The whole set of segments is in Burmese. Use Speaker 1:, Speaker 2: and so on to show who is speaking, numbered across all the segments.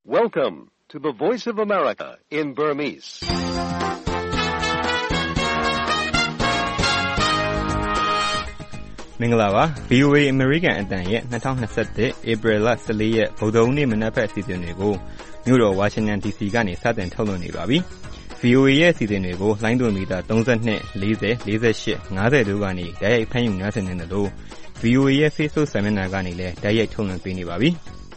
Speaker 1: Welcome to the Voice of America in Burmese.
Speaker 2: ။မင်္ဂလာပါ VOA American အတန်ရဲ့2021 April 14 ရက်ဗုဒ္ဓဟူးနေ့မနက်ဖက်အစီအစဉ်တွေကိုမြို့တော် Washington DC ကနေစတင်ထုတ်လွှင့်နေပါပြီ။ VOA ရဲ့အစီအစဉ်တွေကိုလိုင်းဒွန်မီတာ32 40 48 50တို့ကနေတိုက်ရိုက်ဖမ်းယူနားဆင်နေတယ်လို့ VOA ရဲ့ Facebook စာမျက်နှာကနေလည်းတိုက်ရိုက်ထုတ်လွှင့်ပေးနေပါပြီ။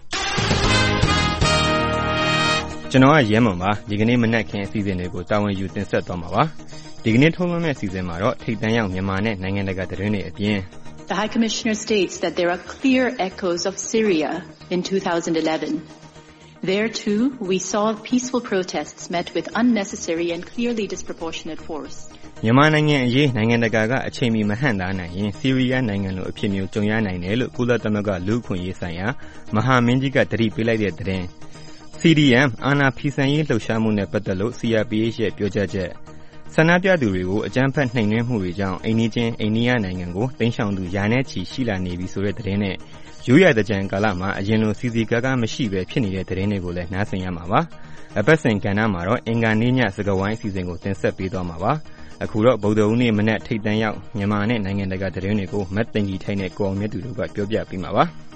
Speaker 2: ကျွန်တော်ကရဲမွန်ပါဒီကနေ့မနက်ခင်းအစီအစဉ်တွေကိုတာဝန်ယူတင်ဆက်သွားမှာပါ။ဒီကနေ့ထုတ်လွှင့်မယ့်အစီအစဉ်မှာတော့ထိပ်တန်းရောက်မြန်မာနဲ့နိုင်ငံတကာသတင်းတွေအပြင်
Speaker 3: The High Commissioner states that there are clear echoes of Syria in 2011. There too, we saw peaceful protests met with unnecessary and clearly disproportionate force.
Speaker 2: မြန်မာနိုင်ငံအရေးနိုင်ငံတကာကအချိန်မီမဟန့်တားနိုင်ရင်ဆီးရီးယားနိုင်ငံလိုအဖြစ်မျိုးကြုံရနိုင်တယ်လို့ကုလသမဂ္ဂလူ့အခွင့်အရေးဆိုင်ရာမဟာမင်းကြီးကတတိပေးလိုက်တဲ့သတင်း CDM အာဏာဖီဆန်ရေးလှုပ်ရှားမှုနဲ့ပတ်သက်လို့ CRPH ရဲ့ပြောကြားချက်ဆန္ဒပြသူတွေကိုအကြမ်းဖက်နှိမ်နင်းမှုတွေကြောင့်အိန္ဒိချင်းအိန္ဒိယနိုင်ငံကိုတိမ်းရှောင်သူရာနဲ့ချီရှိလာနေပြီဆိုတဲ့သတင်းနဲ့ရိုးရာသကြံကာလမှာအရင်လိုစီစီကားကားမရှိပဲဖြစ်နေတဲ့သတင်းတွေကိုလည်းနားဆင်ရမှာပါ။အပတ်စဉ်ကဏ္ဍမှာတော့အင်္ဂါနေ့ညစကားဝိုင်းအစီအစဉ်ကိုတင်ဆက်ပေးသွားမှာပါ။အခုတော့ဗုဒ္ဓဟူးနေ့မနက်ထိပ်တန်းရောက်မြန်မာနဲ့နိုင်ငံတကာသတင်းတွေကိုမတ်တင်ကြီးထိုင်းနဲ့ကိုအောင်မြတ်သူတို့ကပြောပြပေးမှာပါ။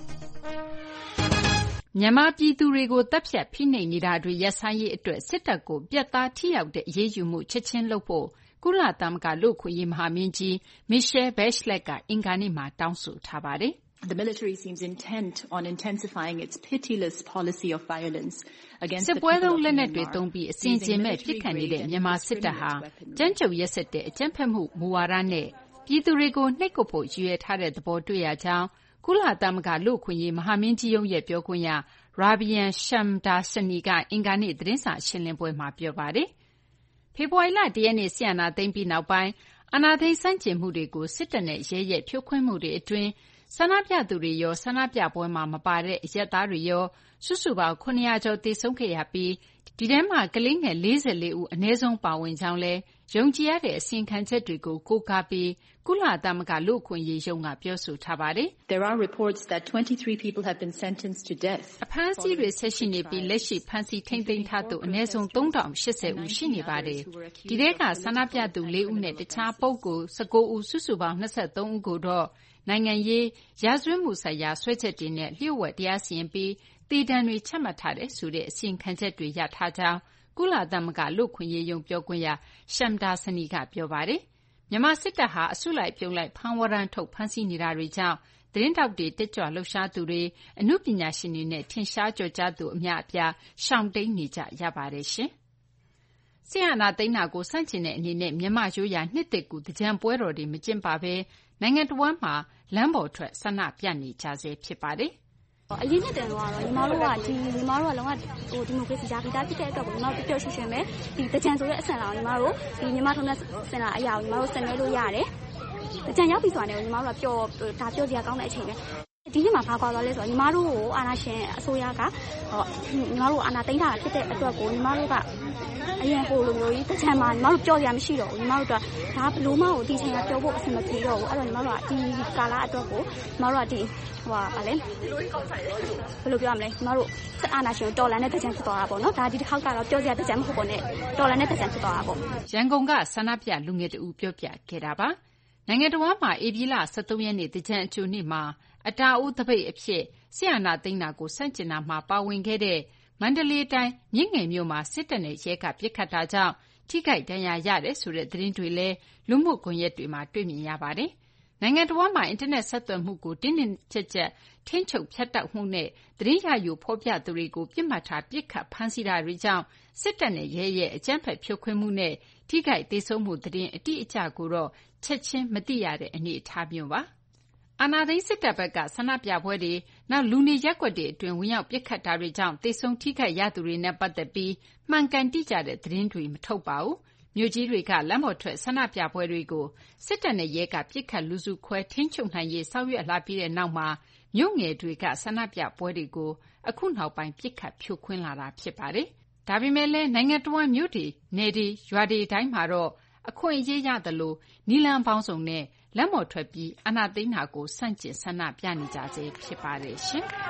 Speaker 4: မြန်မာပြည်သူတွေကိုတပ်ဖြတ်ဖိနှိပ်နေတာတွေရပ်ဆိုင်းရေးအတွက်စစ်တပ်ကိုပြတ်သားထိရောက်တဲ့အရေးယူမှုချက်ချင်းလုပ်ဖို့ကုလသမဂ္ဂလူ့အခွင့်အရေးမဟာမင်းကြီး Michelle Bachelet ကအင်္ဂါနေ့မှာတောင်းဆိုထားပါတယ်။
Speaker 3: The military seems intent on intensifying its pitiless policy of violence against the people of Myanmar.
Speaker 4: စစ်ပွဲသုံးလက်နက်တွေသုံးပြီးအစဉ်အကျင်မဲ့ပစ်ခတ်နေတဲ့မြန်မာစစ်တပ်ဟာကြမ်းကြုတ်ရက်စက်တဲ့အကြမ်းဖက်မှုမူဝါဒနဲ့ပြည်သူတွေကိုနှိပ်ကွပ်ဖို့ရည်ရွယ်ထားတဲ့သဘောတွေ့ရကြောင်းကုလသမဂ္ဂလူ့အခွင့်အရေးမဟာမင်းကြီးရုံးရဲ့ပြောခွင့်ရ Rabian Shamdasani ကအင်္ဂါနေ့သတင်းစာရှင်းလင်းပွဲမှာပြောပါတယ်။ဖေဖော်ဝါရီလ1ရက်နေ့ဆီယနာသိမ်းပြီးနောက်ပိုင်းအာဏာသိမ်းစန့်ကျင်မှုတွေကိုစစ်တပ်နဲ့ရဲရဲ့ဖြိုခွင်းမှုတွေအတွင်းဆန္ဒပြသူတွေရောဆန္ဒပြပွဲမှာမပါတဲ့အရပ်သားတွေရောစုစုပေါင်း900ကျော်သေဆုံးခဲ့ရပြီးဒီထဲမှာကလေးငယ်44ဦးအနည်းဆုံးပါဝင်ကြောင်းလဲယုံကြည်ရတဲ့အစီရင်ခံချက်တွေကိုကိုးကားပြီးကုလသမဂ္ဂလူ့အခွင့်အရေးရုံးကပြောဆိုထားပါတယ်။
Speaker 3: There are reports that 23 people have been sentenced to death.
Speaker 4: အဖမ်းအဆီးတွေဆက်ရှိနေပြီးလက်ရှိဖမ်းဆီးထိန်းသိမ်းထားသူအနည်းဆုံး3080ဦးရှိနေပါတယ်။ဒီထဲကဆန္ဒပြသူ4ဦးနဲ့တခြားပုဂ္ဂိုလ်19ဦးစုစုပေါင်း23ဦးကိုတော့နိုင်ငံရေးရာဇဝတ်မှုဆိုင်ရာဆွဲချက်တွေနဲ့လျှို့ဝှက်တရားစီရင်ပြီးတည်တံတွေချမှတ်ထားတဲ့ဆိုတဲ့အစီရင်ခံချက်တွေရထားကြောင်းကုလသမဂ္ဂလူ့အခွင့်အရေးရုံးပြောခွင့်ရ Shamdasani ကပြောပါတယ်။မြန်မာစစ်တပ်ဟာအစုလိုက်ပြုံလိုက်ဖမ်းဝရမ်းထုတ်ဖမ်းဆီးနေတာတွေကြောင့်သတင်းတောက်တွေတက်ကြွလှုပ်ရှားသူတွေအမှုပညာရှင်တွေနဲ့ထင်ရှားကျော်ကြားသူအများအပြားရှောင်တိန်နေကြရပါတယ်ရှင်။ဆီယနာသိန်းနာကိုစန့်ကျင်တဲ့အနေနဲ့မြန်မာရိုးရာနှစ်သက်ကူတကြံပွဲတော်တွေမကျင်းပဘဲနိုင်ငံတော်ဝန်မှာလမ်းပေါ်ထွက်ဆန္ဒပြနေကြဆဲဖြစ်ပါတယ်။
Speaker 5: အလေးနဲ့တန်တော့ညီမတို့ကလုံးဝဒီမိုကရေစီရာဂီတာဖြစ်တဲ့အတွက်ကိုညီမတို့ပျော်ရွှင်ရွှင်ပဲဒီတကြံဆိုတဲ့အဆင့်လာကိုညီမတို့ဒီညီမထုံးတဲ့စင်လာအရာကိုညီမတို့ဆင်နွှဲလို့ရတယ်တကြံရောက်ပြီဆိုတာနဲ့ညီမတို့ကပျော်စရာကောင်းတဲ့အချိန်ပဲဒီနေ့မှာဘာကွာသွားလဲဆိုတော့ညီမတို့ကိုအာဏာရှင်အစိုးရကညီမတို့အာဏာသိမ်းထားတာဖြစ်တဲ့အတွက်ကိုညီမတို့ကအရင်ဟိုလိုမျိုးကြီးတကြံမှာညီမတို့ပျော်စရာမရှိတော့ဘူးညီမတို့ကဒါဘလို့မကိုဒီချိန်ကပျော်ဖို့အဆင်မပြေတော့ဘူးအဲ့တော့ညီမတို့ကဒီကာလအတွက်ကိုညီမတို့ကဒီဗာလေဘယ်လိုပြောရမလဲညီမတို့စစ်အာဏာရှင်ကိုတော်လှန်တဲ့တကြံဖြစ်သွားတာပေါ့နော်ဒါဒီတစ်ခေါက်ကတော့ပျော်စရာတကြံမဟုတ်ပါနဲ့တော်လှန်တဲ့တကြံဖြစ်သွားတာပေါ့
Speaker 4: ရန်ကုန်ကဆန္ဒပြလူငယ်တူပြောပြခဲ့တာပါနိုင်ငံတော်မှာဧပြီလ23ရက်နေ့တကြံအကျိုးနေ့မှာအတာအိုးတပိတ်အဖြစ်ဆီယနာသိန်းနာကိုစန့်ကျင်တာမှာပါဝင်ခဲ့တဲ့မန္တလေးတိုင်းမြင့်ငယ်မြို့မှာစစ်တပ်နဲ့ရဲကပစ်ခတ်တာကြောင့်ထိခိုက်ဒဏ်ရာရတယ်ဆိုတဲ့သတင်းတွေလည်းလူမှုကွန်ရက်တွေမှာတွေ့မြင်ရပါတယ်။နိုင်ငံတော်မှာအင်တာနက်ဆက်သွယ်မှုကိုတင်းတင်းကျပ်ကျပ်ထိန်းချုပ်ဖြတ်တောက်မှုနဲ့သတင်းရယူဖော်ပြသူတွေကိုပြစ်မှတ်ထားပစ်ခတ်ဖမ်းဆီးတာတွေကြောင့်စစ်တပ်နဲ့ရဲရဲ့အကြမ်းဖက်ဖြိုခွင်းမှုနဲ့ထိခိုက်ဒေဆုံးမှုသတင်းအတိအကျကိုတော့ချက်ချင်းမသိရတဲ့အနေအထားမျိုးပါ။အာဏာသိမ်းစစ်တပ်ဘက်ကဆန္ဒပြပွဲတွေနောက်လူနေရပ်ကွက်တွေအတွင်းဝင်ရောက်ပစ်ခတ်တာတွေကြောင့်သေဆုံးထိခိုက်ရသူတွေနဲ့ပတ်သက်ပြီးမှန်ကန်တိကျတဲ့သတင်းတွေမထုတ်ပါဘူး။မြို့ကြီးတွေကလမ်းပေါ်ထွက်ဆန္ဒပြပွဲတွေကိုစစ်တပ်နဲ့ရဲကပစ်ခတ်လူစုခွဲထိန်းချုပ်နိုင်ရေးဆောင်ရွက်လာပြီးတဲ့နောက်မှာမြို့ငယ်တွေကဆန္ဒပြပွဲတွေကိုအခုနောက်ပိုင်းပစ်ခတ်ဖြိုခွင်းလာတာဖြစ်ပါတယ်။ဒါပေမဲ့လည်းနိုင်ငံတော်မြို့တွေနယ်တွေရွာတွေတိုင်းမှာတော့အခွင့်အရေးရသလိုနည်းလမ်းပေါင်းစုံနဲ့လက်မော်ထွက်ပြီးအာဏာသိမ်းတာကိုဆန့်ကျင်ဆန္ဒပြနေကြဆဲဖြစ်ပါတယ်ရှင်။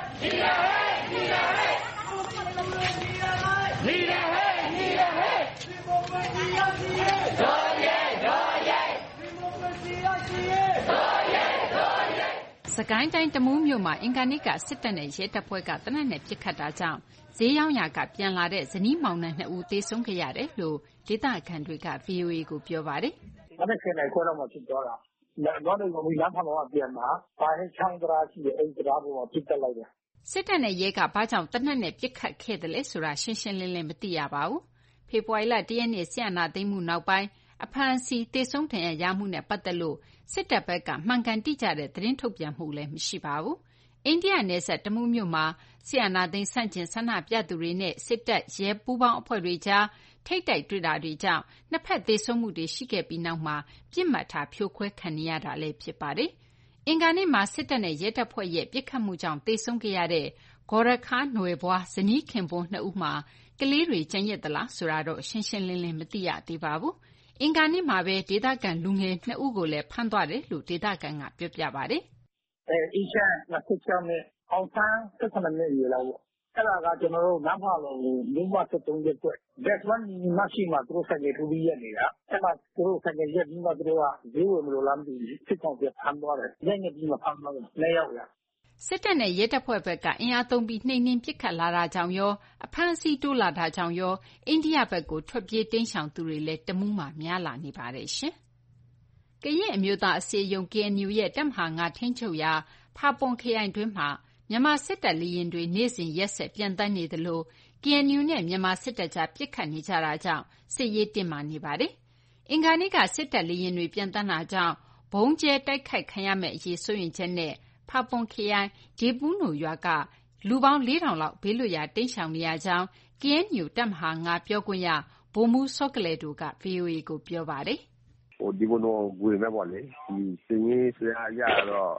Speaker 4: စကိုင်းတိုင်းတမူးမြို့မှာအင်္ဂါနေ့ကစစ်တပ်နဲ့ရဲတပ်ဖွဲ့ကသေနတ်နဲ့ပစ်ခတ်တာကြောင့်ဈေးရောင်းရာကပြန်လာတဲ့ဇနီးမောင်နှံ2ဦးသေဆုံးခဲ့ရတယ်လို့ဒေသခံတွေက VOA ကိုပြောပါတယ်
Speaker 6: ။မနေ့ကနေ့ခေါ်တော့မှဖြစ်သွားတာ။တော့နေကလမ်းဖောက်ပြန်မှာဘာဟင်းချောင်းတရားရှိတဲ့အိမ်တရားပေါ်မှာပစ်တက်လိုက်တယ်
Speaker 4: ။စစ်တပ်နဲ့ရဲကဘာကြောင့်သေနတ်နဲ့ပစ်ခတ်ခဲ့တယ်လဲဆိုတာရှင်းရှင်းလင်းလင်းမသိရပါဘူး။ဖေဖော်ဝါရီလ1ရက်နေ့ဆီယနာသိမ်းမှုနောက်ပိုင်းအဖမ်းဆီးသေဆုံးဒဏ်ရာရမှုနဲ့ပတ်သက်လို့စစ်တပ်ဘက်ကမှန်ကန်တိကျတဲ့သတင်းထုတ်ပြန်မှုလည်းမရှိပါဘူး။အိန္ဒိယနယ်စပ်တမူးမြို့မှာဆီယနာသိမ်းဆန့်ကျင်ဆန္ဒပြသူတွေနဲ့စစ်တပ်ရဲပူးပေါင်းအဖွဲ့တွေကြားထိပ်တိုက်တွေ့တာတွေကြောင့်နှစ်ဖက်သေဆုံးမှုတွေရှိခဲ့ပြီးနောက်မှာပြစ်မှတ်ထားဖြိုခွဲခံနေရတာလည်းဖြစ်ပါတယ်။အင်္ဂါနေ့မှာစစ်တပ်နဲ့ရဲတပ်ဖွဲ့ရဲ့ပစ်ခတ်မှုကြောင့်သေဆုံးခဲ့ရတဲ့ဂေါ်ရခါနွယ်ဘွားဇနီးခင်ပွန်း2ဦးမှာကလေးတွေကျန်ရစ်သလားဆိုတာတော့ရှင်းရှင်းလင်းလင်းမသိရသေးပါဘူး။အင်္ဂါနေ့မှာပဲဒေသခံလူငယ်2ဦးကိုလည်းဖမ်းသွားတယ်လို့ဒေသခံကပြောပြပါတယ်
Speaker 6: ။အေးချမ်း26နှစ်အောင်ဆန်း17နှစ်ရေလောက်ပေါ့။အဲ့ဒါကကျွန်တော်တို့နန်းဖာလုံးမြို့မ73ရက်ကွက်။ That's one မရှိမှသူတို့ဆိုင်ကထူပြီးရက်နေတာ။အဲ့မှာသူတို့ဆိုင်ကရက်ပြီးမှသူတို့ကဈေးဝယ်မလို့လားမသိဘူး။စစ်ကောင်စီဖမ်းသွားတယ်။ရက်ညက်ပြီးမှဖမ်းသွားတယ်။2ယောက်ရ
Speaker 4: ။စစ်တပ်နဲ့ရဲတပ်ဖွဲ့ဘက်ကအင်အားသုံးပြီးနှိမ်နင်းပစ်ခတ်လာတာကြောင့်ရောအဖမ်းအဆီးတိုးလာတာကြောင့်ရောအိန္ဒိယဘက်ကိုထွက်ပြေးတိမ်းရှောင်သူတွေလည်းတမူးမှာများလာနေပါတယ်ရှင်။ကရင်အမျိုးသားအစည်းအရုံး KNU ရဲ့တပ်မဟာ9ထိန်းချုပ်ရာဖာပွန်ခရိုင်တွင်းမှာမြန်မာစစ်တပ်လေယာဉ်တွေနေ့စဉ်ရက်ဆက်ပျံသန်းနေသလို KNU နဲ့မြန်မာစစ်တပ်ကြားပစ်ခတ်နေကြတာကြောင့်စစ်ရေးတင်းမာနေပါတယ်။အင်္ဂါနေ့ကစစ်တပ်လေယာဉ်တွေပျံသန်းတာကြောင့်ဗုံးကျဲတိုက်ခိုက်ခံရမယ့်အရေးစိုးရိမ်ချက်နဲ့ဖာပွန်ခရိုင်ဒေပူးနိုရွာကလူပေါင်း4,000လောက်ဘေးလွတ်ရာတိမ်းရှောင်နေရကြောင်း KNU တပ်မဟာ9ပြောခွင့်ရဗိုလ်မှူးစောကလေတို့က VOA ကိုပြောပါတယ်
Speaker 7: ။ဒီဘုံတော့ဝင်မဲ့ပေါ့လေ။ဒီစင်းရေးဆရာရတော့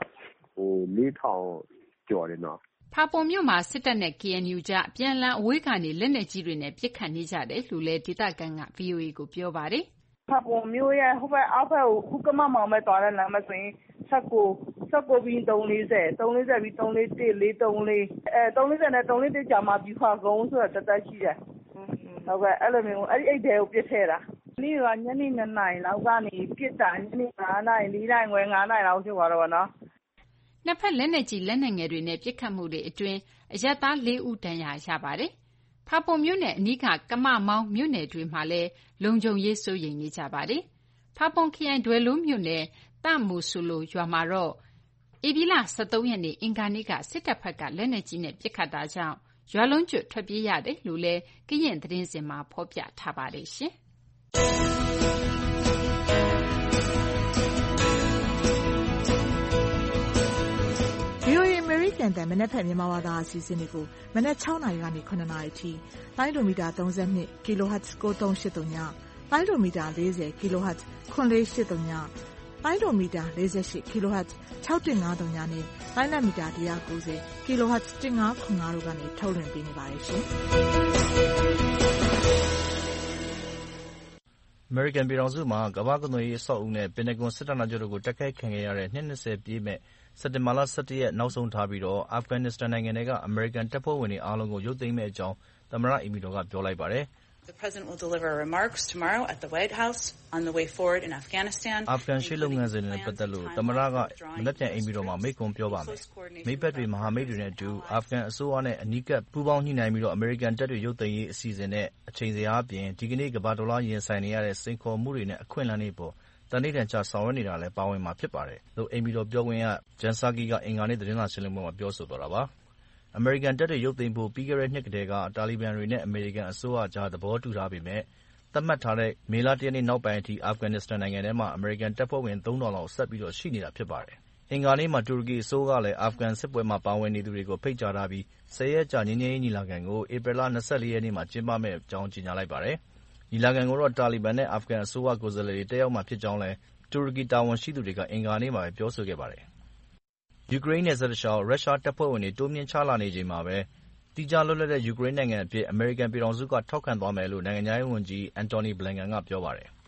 Speaker 7: 4,000ကျော်တယ်နော်
Speaker 4: ။ဖာပွန်မြို့မှာစစ်တပ်နဲ့ KNU ကြားအပြန်အလှန်အဝေးကနေလက်နက်ကြီးတွေနဲ့ပစ်ခတ်နေကြတယ်လို့လည်းဒေသခံက VOA ကိုပြောပါတယ်
Speaker 8: ။ဖာပွန်မြို့ရဲ့ဟိုဘက်အောက်ဘက်ကိုခုကမမောင်မဲ့သွားတဲ့လမ်းမဆိုရင်16ပြီး340ပြီး341 434 340နဲ့341ကြာမှာပြီးဖာကုန်းဆိုတာတက်တက်ရှိတယ်ဟုတ်ကဲ့အဲ့လိုမျိုးအဲ့ဒီအိတ်တဲကိုပြစ်ထဲတာနေ့ကညနေ2နာရီလောက်ကနေပြစ်တာညနေ9နာရီ4နာရီခွဲ9နာရီလောက်ဖြစ်သွားတော့ဗောနော်
Speaker 4: နှစ်ဖက်လက်နက်ကြီးလက်နက်ငယ်တွေနဲ့ပစ်ခတ်မှုတွေအတွင်းအရပ်သား4ဦးဒဏ်ရာရပါတယ်။ဖာပွန်မြို့နယ်အနီးကကမမောင်းမြို့နယ်တွေမှာလည်းလုံခြုံရေးစိုးရိမ်နေကြပါတယ်။ဖာပွန်ခရိုင်ဒွယ်လိုးမြို့နယ်တမူဆူလိုရွာမှာတော့ဧပြီလ23ရက်နေ့အင်္ဂါနေ့ကစစ်တပ်ဘက်ကလက်နက်ကြီးနဲ့ပစ်ခတ်တာကြောင့်ရွာလုံးကျွတ်ထွက်ပြေးရတယ်လို့လည်းကရင်သတင်းစင်မှာဖော်ပြထားပါတယ်ရှင်။
Speaker 9: ပြန်တဲ့မနက်ဖြန်မြန်မာဘာသာအစီအစဉ်တွေကိုမနက်6နာရီကနေ9နာရီအထိတိုင်းလိုမီတာ32 kHz 9383ညတိုင်းလိုမီတာ40 kHz 9483ညတိုင်းလိုမီတာ48 kHz 6153ညနဲ့တိုင်းလက်မီတာ190 kHz 1505တို့ကနေထုတ်လွှင့်ပေးနေပါတယ်ရှင်။
Speaker 10: American ပြည်ထောင်စုမှာကမ္ဘာ့ကုန်သွယ်ရေးအဆောက်အဦနဲ့ပင်တဂွန်စစ်ဌာနချုပ်တို့ကိုတိုက်ခိုက်ခံခဲ့ရတဲ့နှစ်20ပြည့်မဲ့စက်တင်ဘာလ17ရက်နောက်ဆုံးထားပြီးအာဖဂန်နစ္စတန်နိုင်ငံထဲကအမေရိကန်တပ်ဖွဲ့ဝင်တွေအားလုံးကိုရုပ်သိမ်းမယ့်အကြောင်းသမ္မတအိမ်ဖြူတော်ကပြောလိုက်ပါတယ်။အာဖဂန်ရှေ့လုပ်ငန်းစဉ်တွေနဲ့ပတ်သက်လို့သမ္မတကမနက်ဖြန်အိမ်ဖြူတော်မှာမိန့်ခွန်းပြောပါမယ်။မိတ်ဘက်တွေမဟာမိတ်တွေနဲ့အတူအာဖဂန်အစိုးရနဲ့အနီးကပ်ပူးပေါင်းညှိနှိုင်းပြီးအမေရိကန်တပ်တွေရုပ်သိမ်းရေးအစီအစဉ်နဲ့အချိန်ဇယားအပြင်ဒီကနေ့ကမ္ဘာတလွှားရင်ဆိုင်နေရတဲ့စိန်ခေါ်မှုတွေနဲ့အခွင့်အလမ်းတွေအပေါ်သန္နိဋ္ဌာန်ချဆောင်ရွက်နေတာလည်းပါဝင်မှာဖြစ်ပါတယ်လို့အိမ်ဖြူတော်ပြောခွင့်ရ Jen Psaki ကအင်္ဂါနေ့သတင်းစာရှင်းလင်းပွဲမှာပြောဆိုသွားတာပါ။အမေရိကန်တပ်တွေရုပ်သိမ်းဖို့ပြီးခဲ့တဲ့နှစ်ကတည်းကတာလီဘန်တွေနဲ့အမေရိကန်အစိုးရကြားသဘောတူထားပေမဲ့သတ်မှတ်ထားတဲ့မေလ1ရက်နေ့နောက်ပိုင်းအထိအာဖဂန်နစ္စတန်နိုင်ငံထဲမှာအမေရိကန်တပ်ဖွဲ့ဝင် 3,000 လောက်ဆက်ပြီးရှိနေတာဖြစ်ပါတယ်။အင်္ဂါနေ့မှာတူရကီအစိုးရကလည်းအာဖဂန်စစ်ပွဲမှာပါဝင်နေသူတွေကိုဖိတ်ကြားထားပြီး10 ရက်ကြာငြိမ်းချမ်းရေးညီလာခံကိုဧပြီလ24ရက်နေ့မှာကျင်းပမယ့်အကြောင်းကြေညာလိုက်ပါတယ်။ညီလာခံကိုတော့တာလီဘန်နဲ့အာဖဂန်အစိုးရကိုယ်စားလှယ်တွေတက်ရောက်မှာဖြစ်ကြောင်းလည်းတူရကီတာဝန်ရှိသူတွေကအင်္ဂါနေ့မှာပဲပြောဆိုခဲ့ပါတယ်။ယူကရိန်းနယ်စပ်တလျှောက်ရုရှားတပ်ဖွဲ့ဝင်တွေတိုးမြင့်ချလာနေချိန်မှာပဲသီးခြားလွတ်လပ်တဲ့ယူကရိန်းနိုင်ငံအဖြစ်အမေရိကန်ပြည်ထောင်စုကထောက်ခံသွားမယ်လို့နိုင်ငံခြားရေးဝန်ကြီး Antony Blinken ကပြောပါတယ်။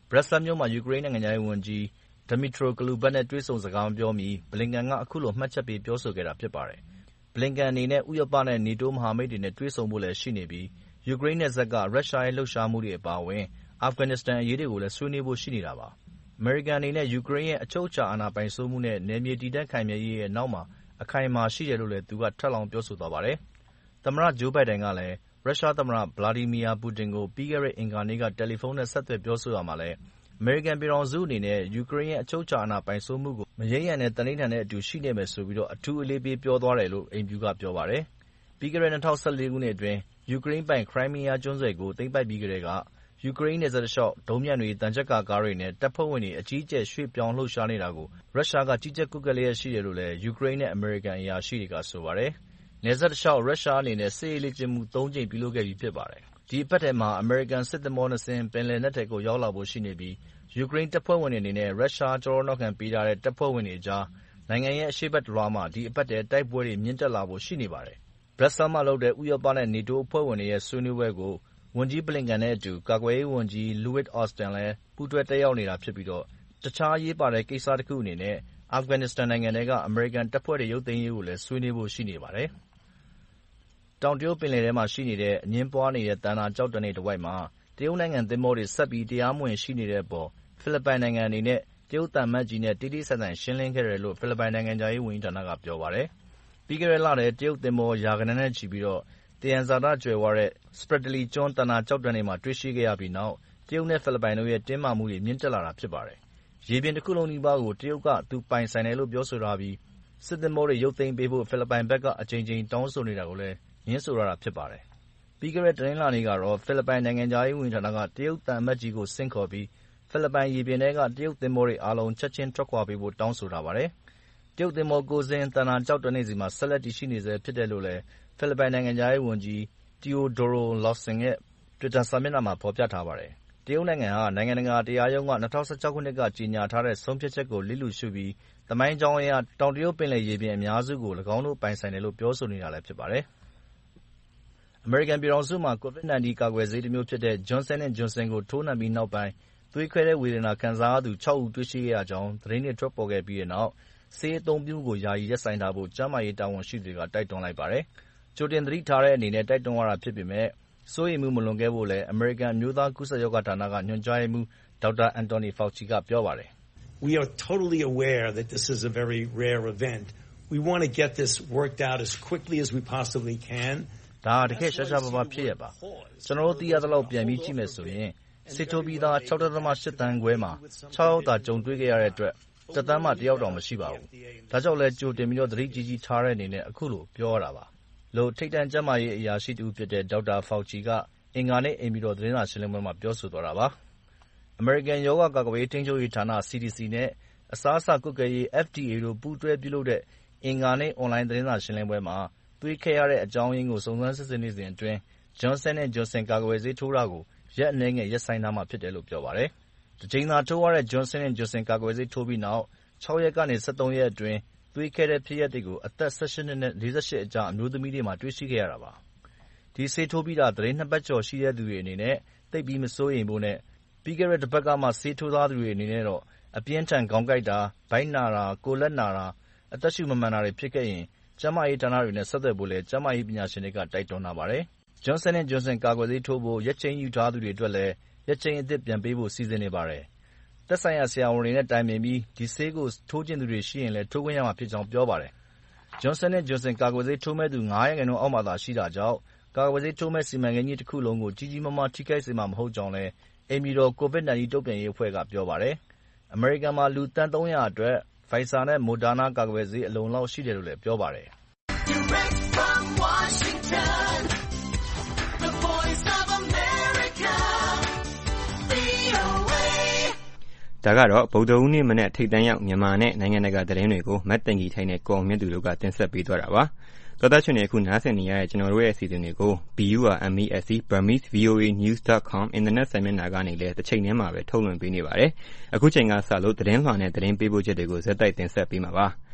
Speaker 10: ဘရက်ဆဲမြို့မှာယူကရိန်းနိုင်ငံရေးဝန်ကြီးဒမီထရိုကလူဘတ်နဲ့တွေ့ဆုံစကားမပြောမီဘလင်ကန်ကအခုလိုမှတ်ချက်ပေးပြောဆိုခဲ့တာဖြစ်ပါတယ်ဘလင်ကန်အနေနဲ့ဥရောပနဲ့နေတိုးမဟာမိတ်တွေနဲ့တွေ့ဆုံဖို့လည်းရှိနေပြီးယူကရိန်းနယ်စပ်ကရုရှားရဲ့လှုပ်ရှားမှုတွေအပါအဝင်အာဖဂန်နစ္စတန်အရေးတွေကိုလည်းဆွေးနွေးဖို့ရှိနေတာပါအမေရိကန်အနေနဲ့ယူကရိန်းရဲ့အချုပ်အခြာအာဏာပိုင်စိုးမှုနဲ့နယ်မြေတည်တံ့ခိုင်မြဲရေးရဲ့နောက်မှာအခိုင်အမာရှိတယ်လို့လည်းသူကထပ်လောင်းပြောဆိုသွားပါတယ်သမ္မတဂျိုးဘိုင်ဒန်ကလည်းရုရှားသမ္မတဗလာဒီမီယာပူတင်ကိုပြီးခဲ့တဲ့အင်္ဂါနေ့ကတယ်လီဖုန်းနဲ့ဆက်သွယ်ပြောဆိုရမှာလည်းအမေရိကန်ပြည်ထောင်စုအနေနဲ့ယူကရိန်းရဲ့အချုပ်အခြာအာဏာပိုင်စိုးမှုကိုမယိမ်းယိုင်တဲ့သန္နိဋ္ဌာန်နဲ့အတူရှိနေမယ်ဆိုပြီးအထူးအလေးပေးပြောသွားတယ်လို့အိမ်ဖြူကပြောပါတယ်ပြီးခဲ့တဲ့2014ခုနှစ်အတွင်းယူကရိန်းပိုင်ခရိုင်းမီးယားကျွန်းဆွယ်ကိုသိမ်းပိုက်ပြီးကတည်းကယူကရိန်းနယ်စပ်တလျှောက်ဒုံးပျံတွေသံချပ်ကာကားတွေနဲ့တပ်ဖွဲ့ဝင်တွေအကြီးအကျယ်ရွှေ့ပြောင်းလှုပ်ရှားနေတာကိုရုရှားကကြီးကြပ်ကွပ်ကဲလျက်ရှိတယ်လို့လည်းယူကရိန်းနဲ့အမေရိကန်အရာရှိတွေကဆိုပါတယ်နယ်စပ်တလျှောက်ရုရှားအနေနဲ့စစ်ရေးလေ့ကျင့်မှု3ကြိမ်ပြုလုပ်ခဲ့ပြီးဖြစ်ပါတယ်ဒီအပတ်ထဲမှာအမေရိကန်စစ်သင်္ဘော2စင်းပင်လယ်နက်ထဲကိုရောက်လာဖို့ရှိနေပြီးယူကရိန်းတပ်ဖွဲ့ဝင်တွေအနေနဲ့ရုရှားကျောထောက်နောက်ခံပေးထားတဲ့တပ်ဖွဲ့ဝင်တွေအကြားနိုင်ငံရဲ့အရှေ့ဘက်တလွှားမှာဒီအပတ်ထဲတိုက်ပွဲတွေမြင့်တက်လာဖို့ရှိနေပါတယ်ဘရက်ဆဲမှာလုပ်တဲ့ဥရောပနဲ့နေတိုးအဖွဲ့ဝင်တွေရဲ့ဆွေးနွေးပွဲကိုဝန်ကြီးဘလင်ကန်နဲ့အတူကာကွယ်ရေးဝန်ကြီးလူးဝစ်အော့စတင်လည်းပူးတွဲတက်ရောက်နေတာဖြစ်ပြီးတခြားအရေးပါတဲ့ကိစ္စတစ်ခုအနေနဲ့အာဖဂန်နစ္စတန်နိုင်ငံထဲကအမေရိကန်တပ်ဖွဲ့တွေရုပ်သိမ်းရေးကိုလည်းဆွေးနွေးဖို့ရှိနေပါတယ်တောင်တရုတ်ပင်လယ်ထဲမှာရှိနေတဲ့အငြင်းပွားနေတဲ့သန္တာကျောက်တန်းတွေတစ်ဝိုက်မှာတရုတ်နိုင်ငံသင်္ဘောတွေဆက်ပြီးတရားမဝင်ရှိနေတဲ့အပေါ်ဖိလစ်ပိုင်နိုင်ငံအနေနဲ့တရုတ်သံအမတ်ကြီးနဲ့တိတိကျကျရှင်းလင်းခဲ့တယ်လို့ဖိလစ်ပိုင်နိုင်ငံခြားရေးဝန်ကြီးဌာနကပြောပါတယ်ပြီးခဲ့တဲ့လထဲတရုတ်သင်္ဘောရာဂဏန်းနဲ့ချီပြီးသယံဇာတကြွယ်ဝတဲ့စပရက်တလီကျွန်းသန္တာကျောက်တန်းတွေမှာတွေ့ရှိခဲ့ရပြီးနောက်တရုတ်နဲ့ဖိလစ်ပိုင်တို့ရဲ့တင်းမာမှုတွေမြင့်တက်လာတာဖြစ်ပါတယ်ရေပြင်တစ်ခုလုံးနီးပါးကိုတရုတ်ကသူပိုင်ဆိုင်တယ်လို့ပြောဆိုထားပြီးစစ်သင်္ဘောတွေရုပ်သိမ်းပေးဖို့ဖိလစ်ပိုင်ဘက်ကအကြိမ်ကြိမ်တောင်းဆိုနေတာကိုလည်းငြင်းဆိုထားတာဖြစ်ပါတယ်ပြီးခဲ့တဲ့တနင်္လာနေ့ကတော့ဖိလစ်ပိုင်နိုင်ငံခြားရေးဝန်ကြီးဌာနကတရုတ်သံအမတ်ကြီးကိုဆင့်ခေါ်ပြီးဖိလစ်ပိုင်ရေပြင်ထဲကတရုတ်သင်္ဘောတွေအားလုံးချက်ချင်းထွက်ခွာပေးဖို့တောင်းဆိုထားပါတယ်တရုတ်သင်္ဘော9စင်းသန္တာကျောက်တန်းတွေစီမှာဆက်လက်တည်ရှိနေဆဲဖြစ်တယ်လို့လည်းဖိလစ်ပိုင်နိုင်ငံခြားရေးဝန်ကြီးတီယိုဒိုရိုလော့ဆင်ရဲ့တွစ်တာစာမျက်နှာမှာဖော်ပြထားပါတယ်တရုတ်နိုင်ငံဟာနိုင်ငံတကာတရားရုံးက2016ခုနှစ်ကကြေညာထားတဲ့ဆုံးဖြတ်ချက်ကိုလစ်လျူရှုပြီးသမိုင်းကြောင်းအရတောင်တရုတ်ပင်လယ်ရေပြင်အများစုကို၎င်းတို့ပိုင်ဆိုင်တယ်လို့ပြောဆိုနေတာလည်းဖြစ်ပါတယ်အမေရိကန်ပြည်ထောင်စုမှာ COVID-19 ကာကွယ်ဆေးတစ်မျိုးဖြစ်တဲ့ Johnson & Johnson ကိုထိုးနှံပြီးနောက်ပိုင်းသွေးခွဲတဲ့ဝေဒနာခံစားရသူ6ဦးတွေ့ရှိခဲ့ရကြောင်းသတင်းတွေထွက်ပေါ်ခဲ့ပြီးတဲ့နောက်ဆေးအသုံးပြုမှုကိုယာယီရပ်ဆိုင်းထားဖို့ကျန်းမာရေးတာဝန်ရှိသူတွေကတိုက်တွန်းလိုက်ပါတယ်။ကြိုတင်သတိထားတဲ့အနေနဲ့တိုက်တွန်းရတာဖြစ်ပေမဲ့စိုးရိမ်မှုမလွန်ခဲ့ဖို့လည်းအမေရိကန်အမျိုးသားကူးစက်ရောဂါဌာနကညွှန်ကြားရေးမှူးဒေါက်တာအန်တိုနီဖောက်ချီကပြောပါတယ်။
Speaker 11: We are totally aware that this is a very rare event. We want to get this worked out as quickly as we possibly can.
Speaker 10: ဒါတကယ်ရှားရှားပါးပါးဖြစ်ရပါကျွန်တော်တို့သိရသလောက်ပြန်ပြီးကြည့်မယ်ဆိုရင်စစ်ထိုးပြီးသား 6.8 သန်းခွဲမှာ6ယောက်သာကြုံတွေ့ခဲ့ရတဲ့အတွက်တစ်သန်းမှတစ်ယောက်တောင်မရှိပါဘူးဒါကြောင့်လဲကြိုတင်ပြီးသတိကြီးကြီးထားတဲ့အနေနဲ့အခုလိုပြောရတာပါလို့ထိပ်တန်းကျန်းမာရေးအရာရှိတူဖြစ်တဲ့ဒေါက်တာဖောက်ချီကအင်္ဂါနေ့အိမ်ပြည်တော်သတင်းစာရှင်းလင်းပွဲမှာပြောဆိုသွားတာပါအမေရိကန်ရောဂါကာကွယ်ရေးထိန်းချုပ်ရေးဌာန CDC နဲ့အစားအစာကွပ်ကဲရေး FDA တို့ပူးတွဲပြုလုပ်တဲ့အင်္ဂါနေ့အွန်လိုင်းသတင်းစာရှင်းလင်းပွဲမှာသွေးခဲ့ရတဲ့အကြောင်းရင်းကိုစုံစမ်းစစ်ဆေးနေစဉ်အတွင်း Johnson & Johnson ကာကွယ်ဆေးထိုးတာကိုရက်အနည်းငယ်ရပ်ဆိုင်းထားမှာဖြစ်တယ်လို့ပြောပါတယ်။တစ်ချိန်သာထိုးရတဲ့ Johnson & Johnson ကာကွယ်ဆေးထိုးပြီးနောက်6ရက်ကနေ13ရက်အတွင်းသွေးခဲ့တဲ့ဖြစ်ရပ်တွေကိုအသက်18နှစ်နဲ့48အကြားအမျိုးသမီးတွေမှာတွေ့ရှိခဲ့ရတာပါ။ဒီဆေးထိုးပြီးတာသတင်း2ပတ်ကျော်ရှိတဲ့သူတွေအနေနဲ့သိပ်ပြီးမစိုးရိမ်ဖို့နဲ့ပြီးခဲ့တဲ့တစ်ပတ်ကမှဆေးထိုးသားသူတွေအနေနဲ့တော့အပြင်းထန်ခေါင်းကိုက်တာဗိုက်နာတာကိုယ်လက်နာတာအသက်ရှူမမှန်တာတွေဖြစ်ခဲ့ရင်ကျန်းမာရေးဌာနတွေနဲ့ဆက်သွယ်ဖို့လည်းကျန်းမာရေးပညာရှင်တွေကတိုက်တွန်းထားပါတယ်။ Johnson & Johnson ကာကွယ်ဆေးထိုးဖို့ရက်ချိန်ယူထားသူတွေအတွက်လည်းရက်ချိန်အသစ်ပြန်ပေးဖို့စီစဉ်နေပါတယ်။သက်ဆိုင်ရာဆရာဝန်တွေနဲ့တိုင်ပင်ပြီးဒီဆေးကိုထိုးချင်သူတွေရှိရင်လည်းထိုးခွင့်ရမှာဖြစ်ကြောင်းပြောပါတယ်။ Johnson & Johnson ကာကွယ်ဆေးထိုးမဲ့သူ9%အောက်မှာသာရှိတာကြောင့်ကာကွယ်ဆေးထိုးမဲ့စီမံကိန်းကြီးတစ်ခုလုံးကိုကြီးကြီးမားမားထိခိုက်စေမှာမဟုတ်ကြောင်းလည်းအိမ်ပြည်တော် COVID-19 တုံ့ပြန်ရေးအဖွဲ့ကပြောပါတယ်။အမေရိကန်မှာလူသန်း300အတွက် Pfizer နဲ့ Moderna ကာကွယ်ဆေးအလုံအလောက်ရှိတယ်လို့လည်းပြောပါတယ်။
Speaker 12: Direct from Washington, the voice of America, VOA.
Speaker 2: ဒါကတော့ဗုဒ္ဓဟူးနေ့မနေ့ထိပ်တန်းရောက်မြန်မာနဲ့နိုင်ငံတကာသတင်းတွေကိုမတ်တင်ကြီးထိုင်နဲ့ကိုအောင်မြတ်သူတို့ကတင်ဆက်ပေးသွားတာပါ။သောသားရှင်တွေအခုနားဆင်နေရတဲ့ကျွန်တော်တို့ရဲ့အစီအစဉ်တွေကို BURMESC Burmese VOA News.com အင်တာနက်စာမျက်နှာကနေလည်းတစ်ချိန်တည်းမှာပဲထုတ်လွှင့်ပေးနေပါတယ်။အခုချိန်ကစလို့သတင်းလွှာနဲ့သတင်းပေးပို့ချက်တွေကိုဇက်တိုက်တင်ဆက်ပေးမှာပါ။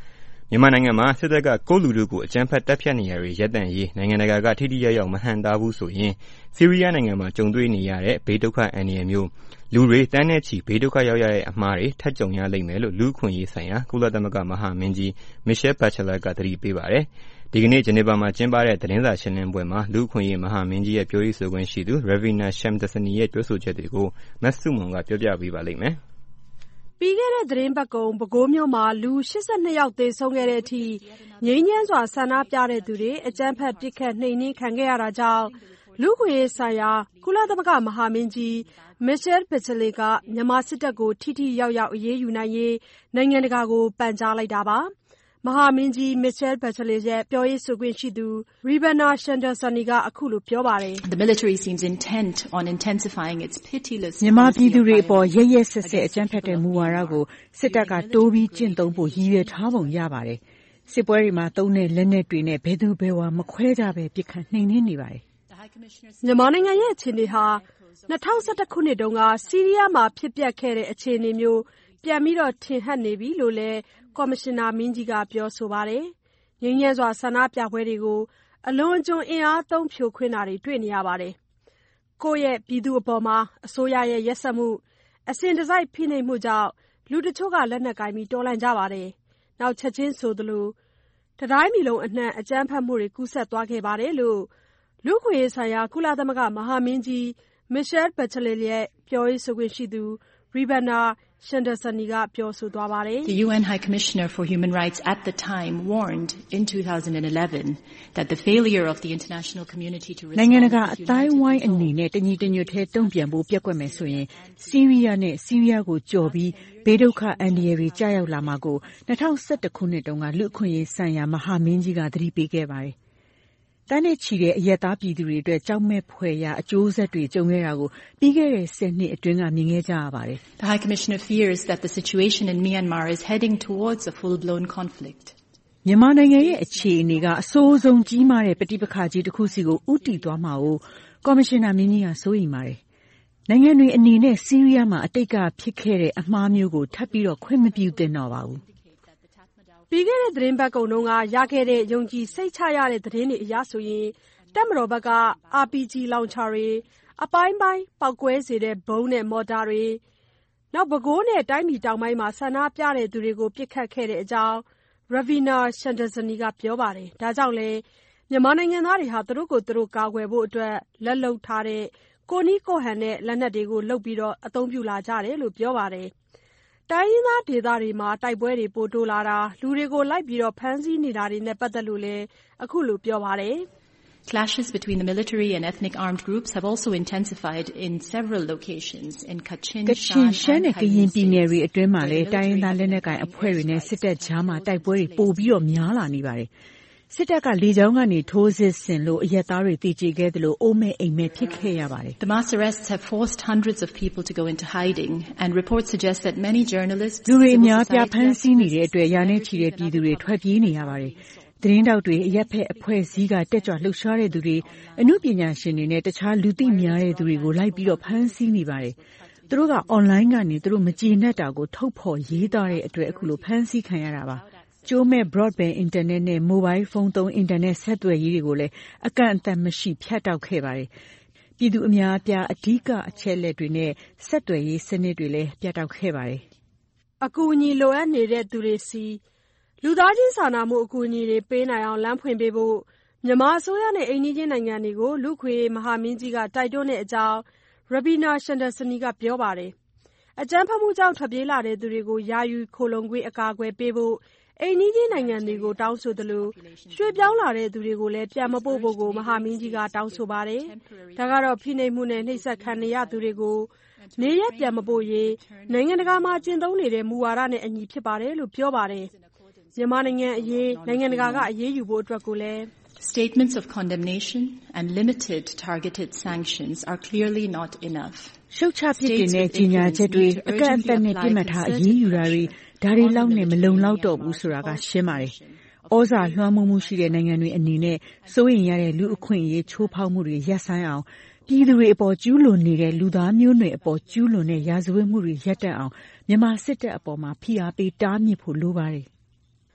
Speaker 2: မြန်မာနိုင်ငံမှာစစ်တပ်ကကိုယ့်လူထုကိုအကြမ်းဖက်တပ်ဖြတ်နေရတွေရပ်တန့်ရေးနိုင်ငံတကာကထိထိရောက်ရောက်မဟန့်တားဘူးဆိုရင်ဆီးရီးယားနိုင်ငံမှာကြုံတွေ့နေရတဲ့ဘေးဒုက္ခအန္တရာယ်မျိုးလူတွေတန်းနဲ့ချီဘေးဒုက္ခရောက်ရတဲ့အမှားတွေထပ်ကြုံရလိမ့်မယ်လို့လူ့အခွင့်အရေးဆိုင်ရာကုလသမဂ္ဂမဟာမင်းကြီး Michelle Bachelet ကသတိပေးပါတယ်။ဒီကနေ့ဂျနီဗာမှာကျင်းပတဲ့သတင်းစာရှင်းလင်းပွဲမှာလူ့အခွင့်အရေးမဟာမင်းကြီးရဲ့ပြောရေးဆိုခွင့်ရှိသူ Ravina Shamdasani ရဲ့ပြောဆိုချက်တွေကိုမဆုမွန်ကပြောပြပေးပါလိမ့်မယ်။
Speaker 13: ပြီးခဲ့တဲ့သတင်းပတ်ကုန်ပဲခူးမြို့မှာလူ82ယောက်သေဆုံးခဲ့တဲ့အထိငြိမ်းချမ်းစွာဆန္ဒပြတဲ့သူတွေအကြမ်းဖက်ပစ်ခတ်နှိမ်နင်းခံခဲ့ရတာကြောင့်လူ့အခွင့်အရေးဆိုင်ရာကုလသမဂ္ဂမဟာမင်းကြီး Michelle Bachelet ကမြန်မာစစ်တပ်ကိုထိထိရောက်ရောက်အရေးယူနိုင်ရေးနိုင်ငံတကာကိုပန်ကြားလိုက်တာပါ။မဟာမင်းကြီး Michelle Bachelet ရဲ့ပြောရေးဆိုခွင့်ရှိသူ Ravina Shamdasani ကအခုလိုပြောပါတယ်။
Speaker 3: The military seems intent on intensifying its pitiless
Speaker 14: မြန်မာပြည်သူတွေအပေါ်ရက်ရက်စက်စက်အကြမ်းဖက်တဲ့မူဝါဒကိုစစ်တပ်ကတိုးပြီးကျင့်သုံးဖို့ရည်ရွယ်ထားပုံရပါတယ်။စစ်ပွဲတွေမှာသုံးတဲ့လက်နက်တွေနဲ့ဘယ်သူဘယ်ဝါမခွဲကြပဲပစ်ခတ်နှိမ်နင်းနေပါတယ်
Speaker 13: ။မြန်မာနိုင်ငံရဲ့အခြေအနေဟာ2011ခုနှစ်တုန်းကဆီးရီးယားမှာဖြစ်ပျက်ခဲ့တဲ့အခြေအနေမျိုးပြန်ပြီးထင်ဟပ်နေပြီလို့လည်းကော်မရှင်နာမင်းကြီးကပြောဆိုပါတယ်။ငြိမ်းချမ်းစွာဆန္ဒပြပွဲတွေကိုအလွန်အကျွံအင်အားသုံးဖြိုခွင်းတာတွေတွေ့နေရပါတယ်။ကိုယ့်ရဲ့ပြည်သူအပေါ်မှာအစိုးရရဲ့ရက်စက်မှုအစဉ်တစိုက်ဖိနှိပ်မှုကြောင့်လူတချို့ကလက်နက်ကိုင်ပြီးတော်လှန်ကြပါတယ်။နောက်ချက်ချင်းဆိုသလိုတတိုင်းပြည်လုံးအနှံ့အကြမ်းဖက်မှုတွေကူးစက်သွားခဲ့ပါတယ်လို့လူ့အခွင့်အရေးဆိုင်ရာကုလသမဂ္ဂမဟာမင်းကြီး Michelle Bachelet ရဲ့ပြောရေးဆိုခွင့်ရှိသူ Ravina Shamdasani ကပြောဆိုသွားပါတယ်။
Speaker 3: The UN High Commissioner for Human Rights at the time warned in 2011 that the failure of the international community to respond
Speaker 14: နိုင်ငံတကာအတိုင်းဝိုင်းအနေနဲ့တညီတညွတ်ထဲတုံ့ပြန်ဖို့ပျက်ကွက်မယ်ဆိုရင်ဆီးရီးယားနဲ့ဆီးရီးယားကိုကြော်ပြီးဘေးဒုက္ခအန္တရာယ်တွေကြာရောက်လာမှာကို2011ခုနှစ်တုန်းကလူ့အခွင့်အရေးဆိုင်ရာမဟာမင်းကြီးကသတိပေးခဲ့ပါတယ်။တန်းနဲ့ချီတဲ့အရက်သားပြည်သူတွေအတွက်ကြောက်မဲ့ဖွယ်ရာအကျိုးဆက်တွေကြုံခဲ့တာကိုပြီးခဲ့တဲ့10နှစ်အတွင်းကမြင်ခဲ့ကြရပါတယ်။
Speaker 3: The High Commissioner fears that the situation in Myanmar is heading towards a full-blown conflict.
Speaker 14: မြန်မာနိုင်ငံရဲ့အခြေအနေကအဆိုးဆုံးကြီးမားတဲ့ပဋိပက္ခကြီးတစ်ခုစီကိုဦးတည်သွားမှာကိုကော်မရှင်နာမင်းကြီးကစိုးရိမ်ပါတယ်။နိုင်ငံတွေအနေနဲ့ဆီးရီးယားမှာအတိတ်ကဖြစ်ခဲ့တဲ့အမှားမျိုးကိုထပ်ပြီးခွင့်မပြုသင့်တော့ပါဘူး။
Speaker 13: ပြီးခဲ့တဲ့သတင်းပတ်ကုန်တုန်းကရခဲ့တဲ့ယုံကြည်စိတ်ချရတဲ့သတင်းတွေအရဆိုရင်တပ်မတော်ဘက်က RPG လောင်ချာတွေအပိုင်းပိုင်းပောက်ကွဲစေတဲ့ဘုံနဲ့မော်တာတွေနောက်ပဲခူးနဲ့တိုင်းပြည်တောင်ပိုင်းမှာဆန္ဒပြတဲ့သူတွေကိုပစ်ခတ်ခဲ့တဲ့အကြောင်း Ravina Shamdasani ကပြောပါတယ်။ဒါကြောင့်လည်းမြန်မာနိုင်ငံသားတွေဟာသူတို့ကိုယ်သူတို့ကာကွယ်ဖို့အတွက်လက်လုံထားတဲ့ကိုနီးကိုဟန်တဲ့လက်နက်တွေကိုလုပ်ပြီးအသုံးပြုလာကြတယ်လို့ပြောပါတယ်။တိုင်းရင်းသားဒေသတွေမှာတိုက်ပွဲတွေပိုတိုးလာတာလူတွေကိုလိုက်ပြီးဖမ်းဆီးနေတာတွေနဲ့ပတ်သက်လို့လည်းအခုလိုပြောပါတယ်။
Speaker 3: Clashes between the military and ethnic armed groups have also intensified in several locations in Kachin,
Speaker 14: Shan နဲ့ကရင်ပြည်နယ်တွေအတွင်းမှာလည်းတိုင်းရင်းသားလက်နက်ကိုင်အဖွဲ့တွေနဲ့စစ်တပ်ကြားမှာတိုက်ပွဲတွေပိုပြီးများလာနေပါတယ်။စစ်တပ်ကလေကြောင်းကနေထိုးစစ်ဆင်လို့အရက်သားတွေတေကျေခဲ့သလိုအိုးမဲ့အိမ်မဲ့ဖြစ်ခဲ့ရပါတယ်။
Speaker 3: The mass arrests have forced hundreds of people to go into hiding and reports suggest that many journalists
Speaker 14: လူတွေအများပြဖမ်းဆီးနေတဲ့အတွက်ရာနဲ့ချီတဲ့ပြည်သူတွေထွက်ပြေးနေရပါတယ်။သတင်းတောက်တွေအရက်ဖက်အဖွဲ့စည်းကတက်ကြွလှုပ်ရှားတဲ့သူတွေအမှုပညာရှင်တွေနဲ့တခြားလူသိများတဲ့သူတွေကိုလိုက်ပြီးဖမ်းဆီးနေပါတယ်။သူတို့က online ကနေသူတို့မကျေနပ်တာကိုထုတ်ဖော်ရေးသားတဲ့အတွက်အခုလိုဖမ်းဆီးခံရတာပါ။ကျိုးမဲ့ broadband internet နဲ့ mobile phone သုံး internet ဆက်သွယ်ရေးတွေကိုလည်းအကန့်အသတ်မရှိဖြတ်တောက်ခဲ့ပါတယ်။ပြည်သူအများအပြားအဓိကအချက်လက်တွေနဲ့ဆက်သွယ်ရေးစနစ်တွေလည်းပြတ်တောက်ခဲ့ပါတယ်
Speaker 13: ။အကူအညီလိုအပ်နေတဲ့သူတွေစီလူသားချင်းစာနာမှုအကူအညီတွေပေးနိုင်အောင်လမ်းဖွင့်ပေးဖို့မြန်မာအစိုးရနဲ့အိမ်နီးချင်းနိုင်ငံတွေကိုလူ့ခွင့်ရေးမဟာမင်းကြီးကတိုက်တွန်းတဲ့အကြောင်း Ravina Shamdasani ကပြောပါတယ်။အကြမ်းဖက်မှုကြောင့်ထွက်ပြေးလာတဲ့သူတွေကိုယာယီခိုလှုံခွင့်အကာအကွယ်ပေးဖို့အိမ်နီးချင်းနိုင်ငံတွေကိုတောင်းဆိုသလိုရွှေ့ပြောင်းလာတဲ့သူတွေကိုလည်းပြန်မပို့ဖို့ကိုမဟာမင်းကြီးကတောင်းဆိုပါတယ်။ဒါကတော့ဖိနှိပ်မှုနဲ့နှိပ်စက်ခံနေရသူတွေကိုနေရပ်ပြန်မပို့ရေးနိုင်ငံတကာမှာကျင့်သုံးနေတဲ့မူဝါဒနဲ့အညီဖြစ်ပါတယ်လို့ပြောပါတယ်။မြန်မာနိုင်ငံအရေးနိုင်ငံတကာကအရေးယူဖို့အတွက်ကိုလည်း
Speaker 3: Statements of condemnation and limited targeted sanctions are clearly not enough.
Speaker 14: ရှုတ်ချပြစ်တင်တဲ့ကြီးညာချက်တွေအကန့်အသတ်နဲ့ပြစ်မှတ်ထားအရေးယူတာတွေဒါတွေလောက်နဲ့မလုံလောက်တော့ဘူးဆိုတာကရှင်းပါတယ်။ဩဇာလွှမ်းမိုးမှုရှိတဲ့နိုင်ငံတွေအနေနဲ့စိုးရိမ်ရတဲ့လူအခွင့်အရေးချိုးဖောက်မှုတွေရပ်ဆိုင်းအောင်ပြည်သူတွေအပေါ်ကျူးလွန်နေတဲ့လူသားမျိုးနွယ်အပေါ်ကျူးလွန်တဲ့ရာဇဝတ်မှုတွေရပ်တန့်အောင်မြန်မာစစ်တပ်အပေါ်မှာဖိအားပေးတားမြစ်ဖို့လိုပါတယ်။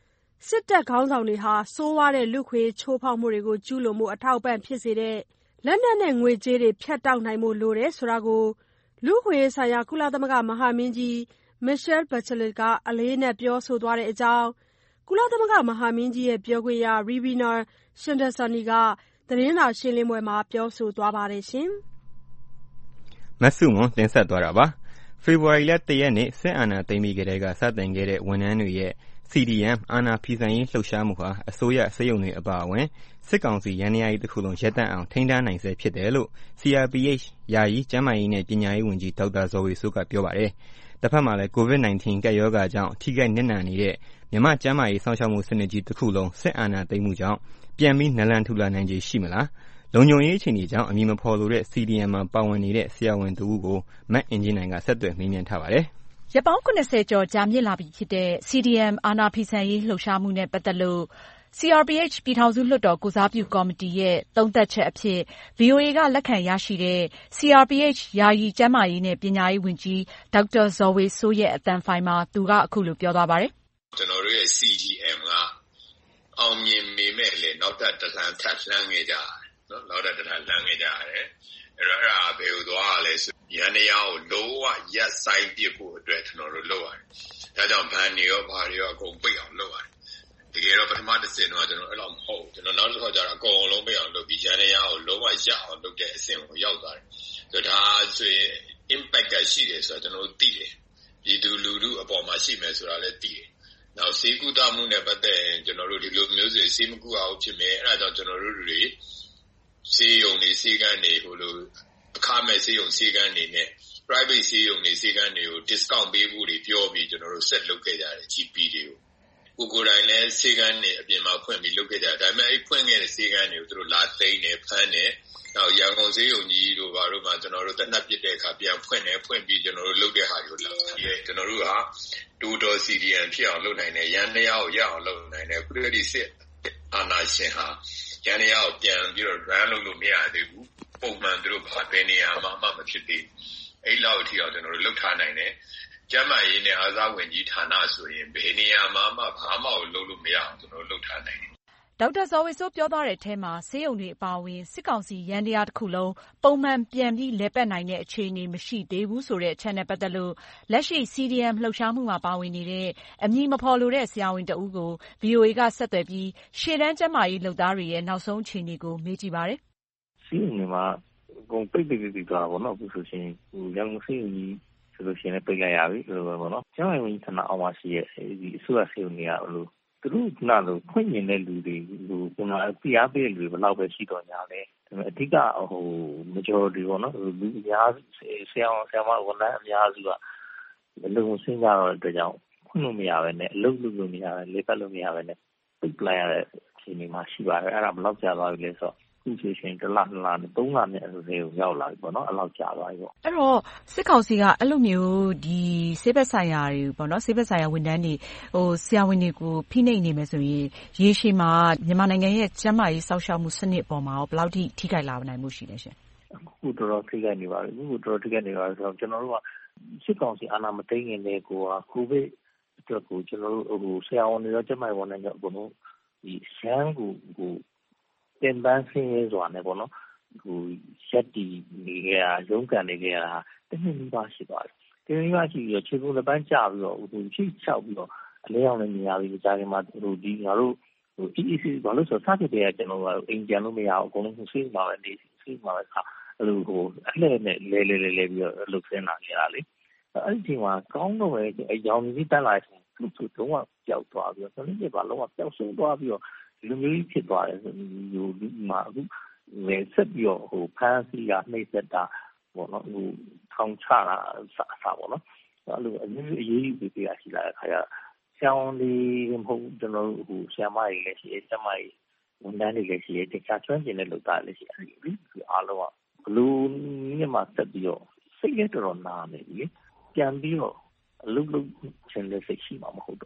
Speaker 13: စစ်တပ်ခေါင်းဆောင်တွေဟာဆိုးဝါးတဲ့လူ့အခွင့်အရေးချိုးဖောက်မှုတွေကိုကျူးလွန်မှုအထောက်အပံ့ဖြစ်စေတဲ့လက်နက်နဲ့ငွေကြေးတွေဖြတ်တောက်နိုင်ဖို့လိုတယ်ဆိုတာကိုလူ့အခွင့်အရေးဆိုင်ရာကုလသမဂ္ဂမဟာမင်းကြီး Michelle Bachelet ကအလေးအနက်ပြောဆိုသွားတဲ့အကြောင်းကုလသမဂ္ဂမဟာမင်းကြီးရဲ့ပြောခွင့်ရ Ravina Shamdasani ကသတင်းစာရှင်းလင်းပွဲမှာပြောဆိုသွားပါတယ်
Speaker 2: မဆုမွန်တင်ဆက်သွားတာပါဖေဖော်ဝါရီလ 1 ရက်နေ့စစ်အာဏာသိမ်းပြီးကတည်းကစတင်ခဲ့တဲ့ဝန်ထမ်းတွေရဲ့ CDM အာဏာဖီဆန်ရေးလှုပ်ရှားမှုဟာအစိုးရဆေးရုံတွေအပါအဝင်စစ်ကောင်စီယန္တရားကြီးတစ်ခုလုံးရပ်တန့်အောင်ထိန်းထားနိုင်ဆဲဖြစ်တယ်လို့ CRPH ယာယီကျန်းမာရေးနဲ့ပညာရေးဝန်ကြီးဒေါက်တာဇော်ဝေစိုးကပြောပါတယ်။တစ်ဖက်မှာလည်း COVID-19 ကပ်ရောဂါကြောင့်ထိခိုက်နစ်နာနေတဲ့မြန်မာကျန်းမာရေးစောင့်ရှောက်မှုစနစ်ကြီးတစ်ခုလုံးစစ်အာဏာသိမ်းမှုကြောင့်ပြန်ပြီးနလန်ထူလာနိုင်ခြေရှိမလား။လုံခြုံရေးအခြေအနေကြောင့်အမည်မဖော်လိုတဲ့ CDM မှာပါဝင်နေတဲ့ဆရာဝန်တဦးကိုမအင်ကြင်းနိုင်ကဆက်သွယ်မေးမြန်းထားပါတယ်
Speaker 14: ။ရက်ပေါင်း70ကျော်ကြာမြင့်လာပြီဖြစ်တဲ့ CDM အာဏာဖီဆန်ရေးလှုပ်ရှားမှုနဲ့ပတ်သက်လို့ CRPH ပြည်ထောင်စုလွှတ်တော်ကိုယ်စားပြုကော်မတီရဲ့သုံးသပ်ချက်အဖြစ် VOA ကလက်ခံရရှိတဲ့ CRPH ယာယီကျန်းမာရေးနဲ့ပညာရေးဝန်ကြီးဒေါက်တာဇော်ဝေစိုးရဲ့အသံဖိုင်မှာသူကအခုလိုပြောသွားပါတယ်
Speaker 15: ။ကျွန်တော်တို့ရဲ့ CDM ကအောင်မြင်ပေမဲ့လည်းနောက်ထပ်တစ်လှမ်းထပ်လှမ်းခဲ့ကြတယ်နော်နောက်ထပ်တစ်လှမ်းလှမ်းခဲ့ကြရတယ်အဲ့တော့အဲ့ဒါဘယ်လိုသွားရလဲဆိုရန်တရားကိုလုံးဝရက်ဆိုင်ပစ်ဖို့အတွက်ကျွန်တော်တို့လုပ်ရတယ်ဒါကြောင့်ဘန်တွေရောဘာတွေရောအကုန်ပိတ်အောင်လုပ်ရတယ်တကယ်တော့ပထမတစ်စင်တော့ကျွန်တော်အဲ့လိုမဟုတ်ကျွန်တော်နောက်တစ်ခါကျတော့အကုန်လုံးပိတ်အောင်လုပ်ပြီးရန်တရားကိုလုံးဝရက်အောင်လုပ်တဲ့အဆင့်ကိုရောက်သွားတယ်ဆိုတော့ဒါဆိုရင် impact ကရှိတယ်ဆိုတော့ကျွန်တော်တို့သိတယ်ပြည်သူလူထုအပေါ်မှာရှိမယ်ဆိုတာလည်းသိတယ်နောက်စေကူတာမှုနဲ့ပတ်သက်ရင်ကျွန်တော်တို့ဒီလိုမျိုးဆိုစေမကူအောင်ဖြစ်မယ်အဲ့ဒါကြောင့်ကျွန်တော်တို့တွေစေယုံနေစေကန်းနေဟိုလိုအခမဲ့စေယုံစေကန်းနေနဲ့ private စေယုံနေစေကန်းတွေကို discount ပေးဖို့တွေပြောပြီးကျွန်တော်တို့ဆက်လုပ်ခဲ့ကြတယ် GP တွေကိုကိုယ်တိုင်လည်းစေကန်းနေအပြင်မှာဖွင့်ပြီးလုပ်ခဲ့ကြတယ်ဒါပေမဲ့အဲ့ဖွင့်ခဲ့တဲ့စေကန်းတွေကိုသူတို့လာသိမ်းတယ်ဖမ်းတယ်နောက်ရန်ကုန်စေယုံကြီးတို့ဘာလို့မှကျွန်တော်တို့တနက်ပြစ်တဲ့အခါပြန်ဖွင့်ပြီးကျွန်တော်တို့လုပ်တဲ့ဟာတွေကိုလာပြီးကျွန်တော်တို့ကတူတော် CDM ဖြစ်အောင်လုပ်နိုင်တယ်ရန်တရားကိုရအောင်လုပ်နိုင်တယ်ခုတည်းကစစ်အာဏာရှင်ဟာရန်တရားကိုပြန်ပြီးတော့ run လုပ်လို့မရသေးဘူးပုံမှန်သူတို့ဘာပဲနေရာမှမဖြစ်သေးအဲ့လောက်အထိအောင်ကျွန်တော်တို့လုပ်ထားနိုင်တယ်ကျန်းမာရေးနဲ့အားစားဝန်ကြီးဌာနဆိုရင်ဘယ်နေရာမှဘာမှလုပ်လို့မရအောင်ကျွန်တော်လုပ်ထားနိုင်တယ်
Speaker 14: ဒေါက်တာဇော်ဝေစိုးပြောသွားတဲ့အထဲမှာဆေးရုံတွေအပါအဝင်စစ်ကောင်စီယန္တရားတစ်ခုလုံးပုံမှန်ပြန်ပြီးလည်ပတ်နိုင်တဲ့အခြေအနေမရှိသေးဘူးဆိုတဲ့အချက်နဲ့ပတ်သက်လို့လက်ရှိ CDM လှုပ်ရှားမှုမှာပါဝင်နေတဲ့အမည်မဖော်လိုတဲ့ဆရာဝန်တဦးကို VOA ကဆက်သွယ်ပြီးရှေ့တန်းကျန်းမာရေးလုပ်သားတွေရဲ့နောက်ဆုံးအခြေအနေကိုမေးကြည့်ပါတယ်
Speaker 16: ။ဆေးရုံတွေမှာအကုန်ပိတ်သွားတာပေါ့နော်အခုဆိုရှင်ရန်ကုန်ဆေးရုံကြီးဆိုလို့ရှိရင်ပိတ်လိုက်ရပြီလို့ပေါ့နော်ကျန်းမာရေးဝန်ကြီးဌာနအောက်မှာရှိရဲ့ဒီအစိုးရဆေးရုံတွေကလို့သူတို့ကလို့ဖွင့်မြင်တဲ့လူတွေလူကပြအားပေးတဲ့လူတွေဘယ်လောက်ပဲရှိတော့ညာလဲဒါပေမဲ့အဓိကmajority ပေါ့နော်လူအများဆရာမဝန်ထမ်းအများစုကလုံုံစင်းကြတော့တဲ့အတွက်ကြောင့်ခွင့်လို့မရပဲနဲ့အလုပ်လုပ်လို့မရပဲလေပတ်လို့မရပဲနဲ့ပိတ်လိုက်ရတဲ့အခြေအနေမှာရှိပါတယ်အဲ့ဒါဘယ်လောက်ကြာသွားပြီလဲဆိုတော့ခုဆိုရှင်1လ2လနဲ့3လနဲ့အဲ့လိုရောက်လာပြီပေါ့နော်အဲ့လောက်ကြာသွားပြီပေါ့
Speaker 14: အဲ့တော့စစ်ကောင်စီကအဲ့လိုမျိုးဒီဆေးဘက်ဆိုင်ရာတွေပေါ့နော်ဆေးဘက်ဆိုင်ရာဝန်ထမ်းတွေဆရာဝန်တွေကိုဖိနှိပ်နေမယ်ဆိုရင်ရေရှည်မှာမြန်မာနိုင်ငံရဲ့ကျန်းမာရေးစောင့်ရှောက်မှုစနစ်ပေါ်မှာဘယ်လောက်ထိထိခိုက်လာနိုင်မှုရှိလဲရှင်
Speaker 16: အခုတော်တော်ထိခိုက်နေပါပြီအခုတော်တော်ထိခိုက်နေပါပြီဆိုတော့ကျွန်တော်တို့ကစစ်ကောင်စီအာဏာမသိမ်းခင်တည်းကကိုဗစ်အတွက်ကိုကျွန်တော်တို့ဆရာဝန်တွေရောကျန်းမာရေးဝန်ထမ်းတွေအကုန်လုံးဒီရှမ်းကိုတင်ပန်းဆင်းရဲစွာနဲ့ပေါ့နော်ရက်တီနေကြရုံးကန်နေကြတာတနည်းနည်းပါရှိပါတယ်တနည်းပါရှိပြီးတော့ခြေကုပ်တစ်ပန်းကျပြီးတော့ချိတ်ချောက်ပြီးတော့အလဲအောင်လည်းနေရာပြီးကြားထဲမှာဒီငါတို့EEC ဘာလို့ဆိုစသဖြင့်ကျွန်တော်တို့အိမ်ပြန်လို့မရအောင်အကုန်လုံးဆေးမှာပဲနေဆေးမှာပဲအဲ့လိုအလှည့်နဲ့လဲပြီးတော့လှုပ်ဆင်းလာကြတာလေအဲ့ဒီချိန်မှာကောင်းတော့ပဲအယောင်ကြီးတက်လာတယ်သူ့လုံးဝပျောက်သွားပြီးတော့တနည်းပါလုံးဝပျောက်ဆုံးသွားပြီးတော့ဒီလိုမျိုးဖြစ်သွားတယ်ဒီမှာအခုဆက်ပြီးတော့ဖမ်းဆီးတာနှိပ်စက်တာပေါ့နော်ထောင်ချတာအစားပေါ့နော်အဲ့လိုအရေးယူပေးရရှိလာတဲ့ခါကျဆရာဝန်တွေမဟုတ်ကျွန်တော်တို့ဆရာမတွေလည်းရှိတယ်ဆရာမတွေဝန်ထမ်းတွေလည်းရှိတယ်တခြားကျွမ်းကျင်တဲ့လုပ်သားလည်းရှိတယ်ဒီအားလုံးကဘလို့နည်းမှာဆက်ပြီးတော့စိတ်ရတော်နာနေပြီပြန်ပြီးတော့အလုပ်လုပ်ချင်တဲ့စိတ်ရှိမှာမဟုတ်တော့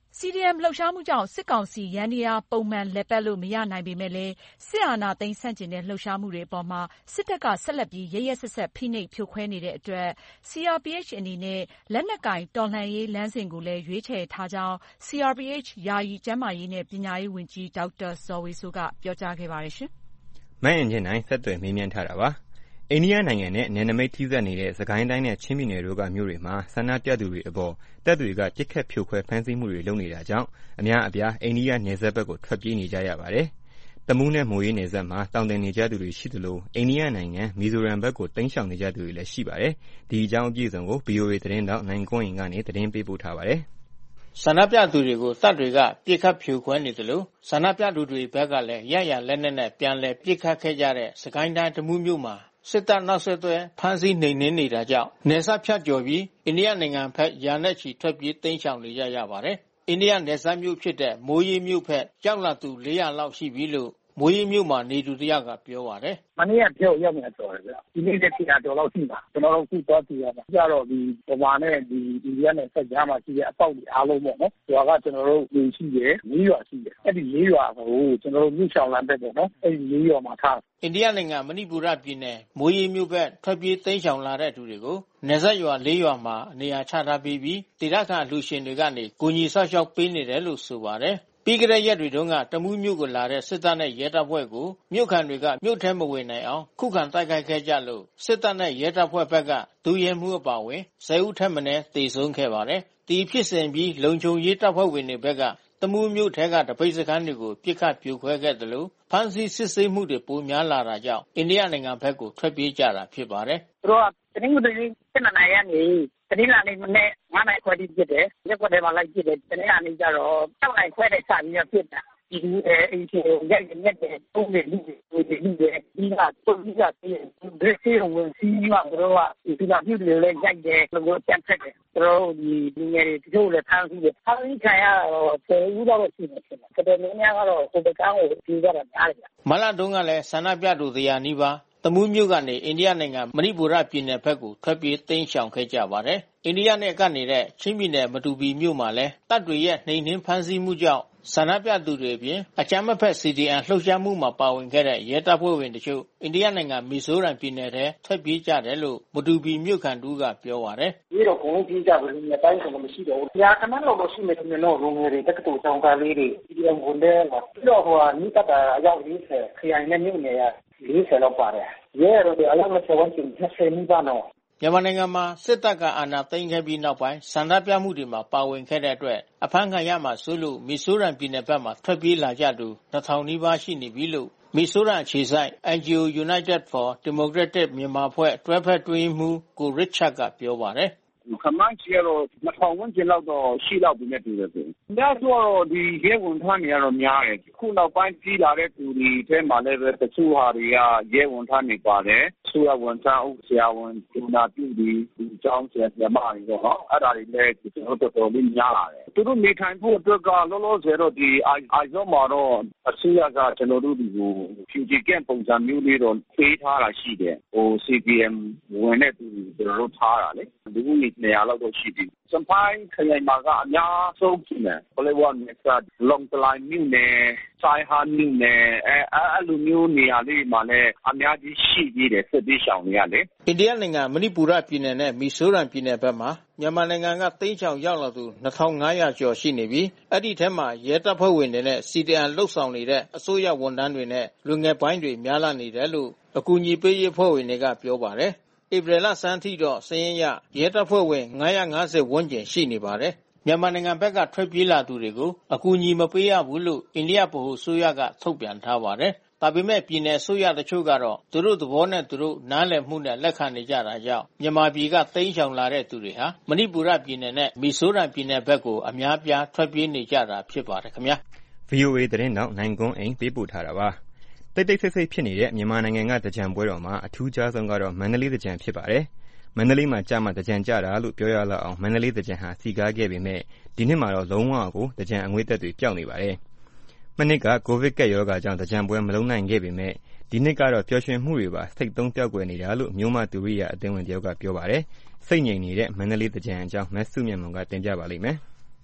Speaker 17: CDM လှုပ်ရှားမှုကြောင့်စစ်ကောင်စီယန္တရားပုံမှန်လည်ပတ်လို့မရနိုင်ပေမဲ့လည်းစစ်အာဏာသိမ်းဆန့်ကျင်တဲ့လှုပ်ရှားမှုတွေအပေါ်မှာစစ်တပ်ကဆက်လက်ပြီးရက်ရက်စက်စက်ဖိနှိပ်ဖြိုခွဲနေတဲ့အတွက် CRPH အနေနဲ့လက်နက်ကိုင်တော်လှန်ရေးလမ်းစဉ်ကိုလည်းရွေးချယ်ထားကြောင်း CRPH ယာယီကျန်းမာရေးနဲ့ပညာရေးဝန်ကြီးဒေါက်တာဇော်ဝေစိုးကပြောကြားခဲ့ပါတယ်
Speaker 2: ။မအင်ကြင်းနိုင်ဆက်သွယ်မေးမြန်းထားတာပါ။အိန္ဒိယနိုင်ငံနဲ့နယ်နိမိတ်ထိစပ်နေတဲ့စစ်ကိုင်းတိုင်းနဲ့ချင်းပြည်နယ်တို့ကမြို့တွေမှာဆန္ဒပြသူတွေအပေါ်တပ်တွေကပစ်ခတ်ဖြိုခွဲဖမ်းဆီးမှုတွေလုပ်နေတာကြောင့်အများအပြားအိန္ဒိယနယ်စပ်ဘက်ကိုထွက်ပြေးနေကြရပါတယ်။တမူးနဲ့မိုးရေးနယ်စပ်မှာတောင်တင်နေကြသူတွေရှိသလိုအိန္ဒိယနိုင်ငံမီဇိုရမ်ဘက်ကိုတိမ်းရှောင်နေကြသူတွေလည်းရှိပါတယ်။ဒီအကြောင်းအပြည့်အစုံကို VOA သတင်းတောက်နိုင်ကွန်းရင်ကနေသတင်းပေးပို့ထားပါတယ်
Speaker 18: ။ဆန္ဒပြသူတွေကိုတပ်တွေကပြစ်ခတ်ဖြိုခွဲနေတယ်လို့ဆန္ဒပြသူတွေဘက်ကလည်းရရလက်နဲ့ပြန်လည်ပြစ်ခတ်ခဲ့ကြတဲ့စကိုင်းတိုင်းတမူးမြို့မှာစစ်တပ်နောက်ဆက်တွဲဖမ်းဆီးနှိမ်နင်းနေတာကြောင့်နယ်စပ်ဖြတ်ကျော်ပြီးအိန္ဒိယနိုင်ငံဘက်ရာနဲ့ချီထွက်ပြေးတိမ်းရှောင်နေကြရပါတယ်။အိန္ဒိယနယ်စပ်မြို့ဖြစ်တဲ့မိုးရေးမြို့ဘက်ရောက်လာသူ400လောက်ရှိပြီလို့မိုးရေးမြို့မှာနေသူတယောက်ကပြောပါတယ်
Speaker 6: ။မနေ့ကပြောရောက်နေတော့တယ်ဗျ။ဒီနေ့တည်းကတော်လောက်ရှိပါ။ကျွန်တော်တို့ခုသွားကြည့်ရတာ။ကြတော့ဒီဗမာနဲ့ဒီအိန္ဒိယနဲ့ဆက်ကြားမှာရှိတဲ့အပေါက်တွေအားလုံးပေါ့နော်။ရွာကကျွန်တော်တို့လူရှိတယ်၊၄ရွာရှိတယ်။အဲ့ဒီ၄ရွာကိုကျွန်တော်တို့မြို့ချောင်းလမ်းဘက်ပေါ့နော်။အဲ့ဒီ၄ရွာမှာထား
Speaker 18: အိန္ဒိယနိုင်ငံမဏိပူရပြည်နယ်မိုးရေးမြို့ဘက်ထွက်ပြေးတိမ်းရှောင်လာတဲ့သူတွေကိုနယ်စပ်ရွာ၄ရွာမှာနေရာချထားပြီးဒေသခံလူရှင်တွေကနေကူညီဆောက်ရှောက်ပေးနေတယ်လို့ဆိုပါတယ်။ပြီးကြတဲ့ရက်တွေတုန်းကတမူးမြို့ကိုလာတဲ့စစ်တပ်နဲ့ရဲတပ်ဖွဲ့ကိုမြို့ခံတွေကမြို့ထဲမဝင်နိုင်အောင်ခုခံတိုက်ခိုက်ခဲ့ကြလို့စစ်တပ်နဲ့ရဲတပ်ဖွဲ့ဘက်ကဒုရဲမှုအပါဝင်10ဦးထက်မနည်းသေဆုံးခဲ့ပါတယ်။ဒီဖြစ်စဉ်ပြီးလုံခြုံရေးတပ်ဖွဲ့ဝင်တွေဘက်ကတမူးမြို့ထဲကတပိတ်စခန်းတွေကိုပြစ်ခတ်ပြိုခွဲခဲ့တယ်လို့ဖမ်းဆီးစစ်ဆေးမှုတွေပိုများလာတာကြောင့်အိန္ဒိယနိုင်ငံဘက်ကိုထွက်ပြေးကြတာဖြစ်ပါတယ်
Speaker 6: ။သူတို့ကတင်းမှုတွေစစ်မှန်နိုင်ရနေတနင်္လာနေ့မနေ့9နိုင်ခွဲတိဖြစ်တယ်။ရက်ွက်ထဲမှာလိုက်ဖြစ်တယ်။တနင်္လာနေ့ကျတော့7နိုင်ခွဲတဲ့စပြီးတော့ဖြစ်တာ။ဒီအိမ်ရှင်ရိုက်ရက်တဲ့ပုံတွေလူတွေဒီကပုံကြီးကတည်းကဒက်ဆေးဝင်စီးမှာတော့ဒီကပြုတ်တွေလည်းရိုက်တယ်လို့ကြံဖက်တယ်။တို့ဒီငယ်တွေတချို့လည်းဖမ်းဆီးတယ်။ဖမ်းဆီးခံရတော့10ဦးတော့ရှိတယ်။တော်တော်များများကတော့ဟိုဘက်ကောင်းကိုပြေးကြတာများတယ်
Speaker 18: ။မလတုန်းကလည်းဆန္ဒပြသူ100နီးပါးတမူးမြို့ကနေအိန္ဒိယနိုင်ငံမဏိပူရပြည်နယ်ဘက်ကိုထွက်ပြေးတိမ်းရှောင်ခဲ့ကြပါတယ်။အိန္ဒိယနဲ့ကပ်နေတဲ့ချင်းပြည်နယ်မတူပီမြို့မှာလည်းတပ်တွေရဲ့နှိမ်နင်းဖမ်းဆီးမှုကြောင့်ဆန္ဒပြသူတွေအပြင်အကြမ်းမဖက် CDM လှုပ်ရှားမှုမှာပါဝင်ခဲ့တဲ့ရဲတပ်ဖွဲ့ဝင်တချို့အိန္ဒိယနိုင်ငံမီဇိုရမ်ပြည်နယ်ထဲထွက်ပြေးကြတယ်လို့မတူပီမြို့ခံတူကပြောပါတယ်
Speaker 6: ။ဒီတော့ဘုံပြေးကြတယ်လူမျိုးတိုင်းဆိုလို့မရှိတော့ဘူး။ညာခဏလောက်ရှိနေတယ်နော်ရုံငယ်တွေတက္ကသိုလ်ကျောင်းသားလေးတွေ CDM ဝင်တယ်။ပြီးတော့နိတတာအယောက်40ခရိုင်နဲ့မြို့နယ်40လောက်ပါတယ်။ရဲတော့အယောက်20ဝန်းကျင်20နီးပါးနော်
Speaker 18: မြန်မာနိုင်ငံမှာစစ်တပ်ကအာဏာသိမ်းခဲ့ပြီးနောက်ပိုင်းဆန္ဒပြမှုတွေမှာပါဝင်ခဲ့တဲ့အတွက်အဖမ်းခံရမှာစိုးလို့မီဇိုရမ်ပြည်နယ်ဘက်မှာထွက်ပြေးလာကြသူ2000နီးပါးရှိနေပြီလို့မီဇိုရမ်အခြေစိုက် NGO United for Democratic မြန်မာအဖွဲ့တွဲဖက်တွင်းမှုကိုရစ်ချတ်ကပြောပါတယ်
Speaker 6: ခမန်းချီကတော့2000ဝန်းကျင်လောက်တော့ရှိလောက်ပြီနဲ့တူတယ်ဆို။ဒါဆိုတော့ဒီရဲဝန်ထမ်းတွေကတော့များတယ်။ခုနောက်ပိုင်းကြီးလာတဲ့သူတွေထဲမှာလည်းပဲတချို့ဟာတွေကရဲဝန်ထမ်းတွေပါတယ်။ဆိုရဝန်ထမ်းဥပဒေဝန်ဒနာပြုတွေဒီကျောင်းဆရာမတွေတော့အဲ့ဒါတွေလည်းကျွန်တော်တော်တော်လေးများလာတယ်။သူတို့နေထိုင်ဖို့အတွက်ကလောလောဆယ်တော့ဒီအိုင်ဇောမှာတော့အစိုးရကကျွန်တော်တို့ဒီကိုဖြူကြီးကပုံစံမျိုးလေးတော့ပေးထားတာရှိတယ်။ဟို CPM ဝင်တဲ့သူကျွန်တော်တို့ထားတာလေ။ဒီနေ့နေရာလောက်တော့ရှိပြီ။စံပိုင်းခရိုင်မှာကအများဆုံးဖြစ်နေ။ဘယ်လိုလဲကလုံတလိုင်းမြို့နယ်ဆိုင်ဟာမြို့နယ်အဲ့လိုမျိုးနေရာလေးမှာလည်းအများကြီးရှိသေးတယ်စစ်ပေးရှောင်နေရလေ
Speaker 18: အိန္ဒိယနိုင်ငံမဏိပူရပြည်နယ်နဲ့မီဇိုရမ်ပြည်နယ်ဘက်မှာမြန်မာနိုင်ငံကတိမ်းချောင်ရောက်လာသူ2500ကျော်ရှိနေပြီးအဲ့ဒီထဲမှာရဲတပ်ဖွဲ့ဝင်တွေနဲ့ CDM လှုပ်ဆောင်နေတဲ့အစိုးရဝန်ထမ်းတွေနဲ့လူငယ်ပိုင်းတွေများလာနေတယ်လို့အကူအညီပေးရေးဖွဲ့ဝင်တွေကပြောပါတယ်ဧပြီလဆန်းထိတော့စည်ရင်ရရဲတပ်ဖွဲ့ဝင်950ဝန်းကျင်ရှိနေပါတယ်မြန်မာနိုင်ငံဘက်ကထွက်ပြေးလာသူတွေကိုအကူအညီမပေးရဘူးလို့အိန္ဒိယဗဟိုအစိုးရကထုတ်ပြန်ထားပါတယ်။ဒါပေမဲ့ပြည်နယ်အစိုးရတချို့ကတော့သူတို့သဘောနဲ့သူတို့နားလည်မှုနဲ့လက်ခံနေကြတာကြောင့်မြန်မာပြည်ကတိမ်းရှောင်လာတဲ့သူတွေဟာမဏိပူရပြည်နယ်နဲ့မီဇိုရမ်ပြည်နယ်ဘက်ကိုအများပြားထွက်ပြေးနေကြတာဖြစ်ပါတယ်ခင်ဗျာ
Speaker 2: ။ VOA သတင်းတောက်နိုင်ကွန်းအိမ်ပေးပို့ထားတာပါ။တိတ်တိတ်ဆိတ်ဆိတ်ဖြစ်နေတဲ့မြန်မာနိုင်ငံကသကြံပွဲတော်မှာအထူးခြားဆုံးကတော့မန္တလေးသကြံဖြစ်ပါတယ်။မန္တလေးမှာကြာမှသကြံကြတာလို့ပြောရလောက်အောင်မန္တလေးသကြံဟာစီကားခဲ့ပေမဲ့ဒီနှစ်မှာတော့လုံးဝကိုသကြံအငွေ့သက်တွေပျောက်နေပါတယ်။မနှစ်ကကိုဗစ်ကပ်ရောဂါကြောင့်သကြံပွဲမလုပ်နိုင်ခဲ့ပေမဲ့ဒီနှစ်ကတော့ပျော်ရွှင်မှုတွေပါစိတ်သုံးပျောက်ကွယ်နေတာလို့မြို့မသူရိယာအသင်းဝင်တယောက်ကပြောပါတယ်။စိတ်ငြိမ်နေတဲ့မန္တလေးသကြံအကြောင်းမဆုမြတ်မွန်ကတင်ပြပါလိမ့်မယ်။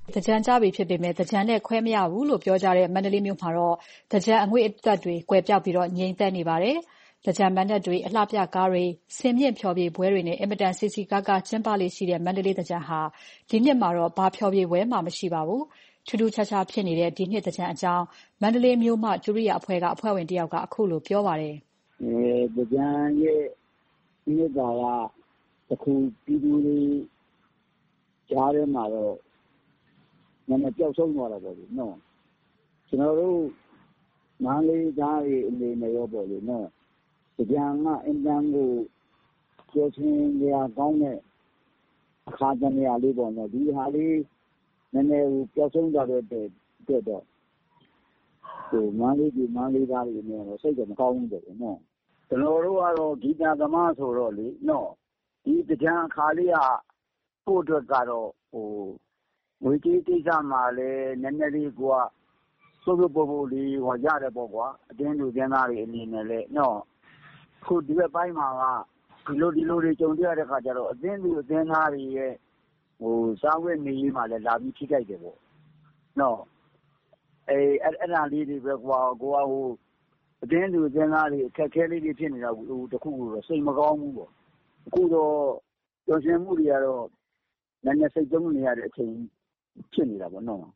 Speaker 17: သင်္ကြန်ကျပြီဖြစ်ပေမဲ့သင်္ကြန်နဲ့ခွဲမရဘူးလို့ပြောကြတဲ့မန္တလေးမြို့မှာတော့သင်္ကြန်အငွေ့အသက်တွေကွယ်ပျောက်ပြီးငြိမ်သက်နေပါတယ်။သင်္ကြန်မဏ္ဍပ်တွေ၊အလှပြကားတွေ၊စင်မြင့်ဖျော်ဖြေပွဲတွေနဲ့အင်မတန်စည်စည်ကားကားကျင်းပလေ့ရှိတဲ့မန္တလေးသင်္ကြန်ဟာဒီနှစ်မှာတော့ဘာဖျော်ဖြေပွဲမှမရှိပါဘူး။ထူးထူးခြားခြားဖြစ်နေတဲ့ဒီနှစ်သင်္ကြန်အကြောင်းမန္တလေးမြို့မကျူရိယာအဖွဲ့ကအဖွဲ့ဝင်တယောက်ကအခုလိုပြောပါတယ်
Speaker 19: ။သင်္ကြန်ရဲ့နှစ်သာရတစ်ခုပြည်သူတွေကြားထဲမှာတော့နည်းနည်းပျောက်ဆုံးသွားတာပေါ့လေနော်။ကျွန်တော်တို့မန္တလေးသားတွေအနေနဲ့ရောပေါ့လေနော်။သင်္ကြန်ကအင်တန်ကိုကျော်ချင်ကြကောင်းတဲ့အခါသမယလေးပေါ့နော်။ဒီဟာလေးနည်းနည်းပျောက်ဆုံးသွားတဲ့အတွက်တော့မန္တလေးပြည်မန္တလေးသားတွေအနေနဲ့စိတ်တော့မကောင်းဘူးပေါ့လေနော်။ကျွန်တော်တို့ကတော့ဂီတသမားဆိုတော့လေနော်ဒီသင်္ကြန်အခါလေးကကိုယ့်အတွက်ကတော့ငွေကြေးကိစ္စမှာလည်းနည်းနည်းလေးကိုကစိုးစိုးပို့ပို့လေးရတယ်ပေါ့ကွာအတင်းလူကျန်းသားတွေအနေနဲ့လည်းနော်ခုဒီဘက်ပိုင်းမှာကဒီလိုတွေကြုံတွေ့ရတဲ့ခါကျတော့အတင်းလူအတင်းသားတွေရဲ့စားဝတ်နေရေးမှာလည်းလာပြီးထိခိုက်တယ်ပေါ့နော်အဲ့ဒါလေးတွေပဲကွာကိုကအတင်းလူအတင်းသားတွေအခက်ခဲလေးတွေဖြစ်နေတာတခုခုတော့စိတ်မကောင်းဘူးပေါ့အခုတော့ပျော်ရွှင်မှုတွေကတော့နည်းနည်းစိတ်သုံးနေရတဲ့အချိန်ဖြစ်နေတာပေါ့နော်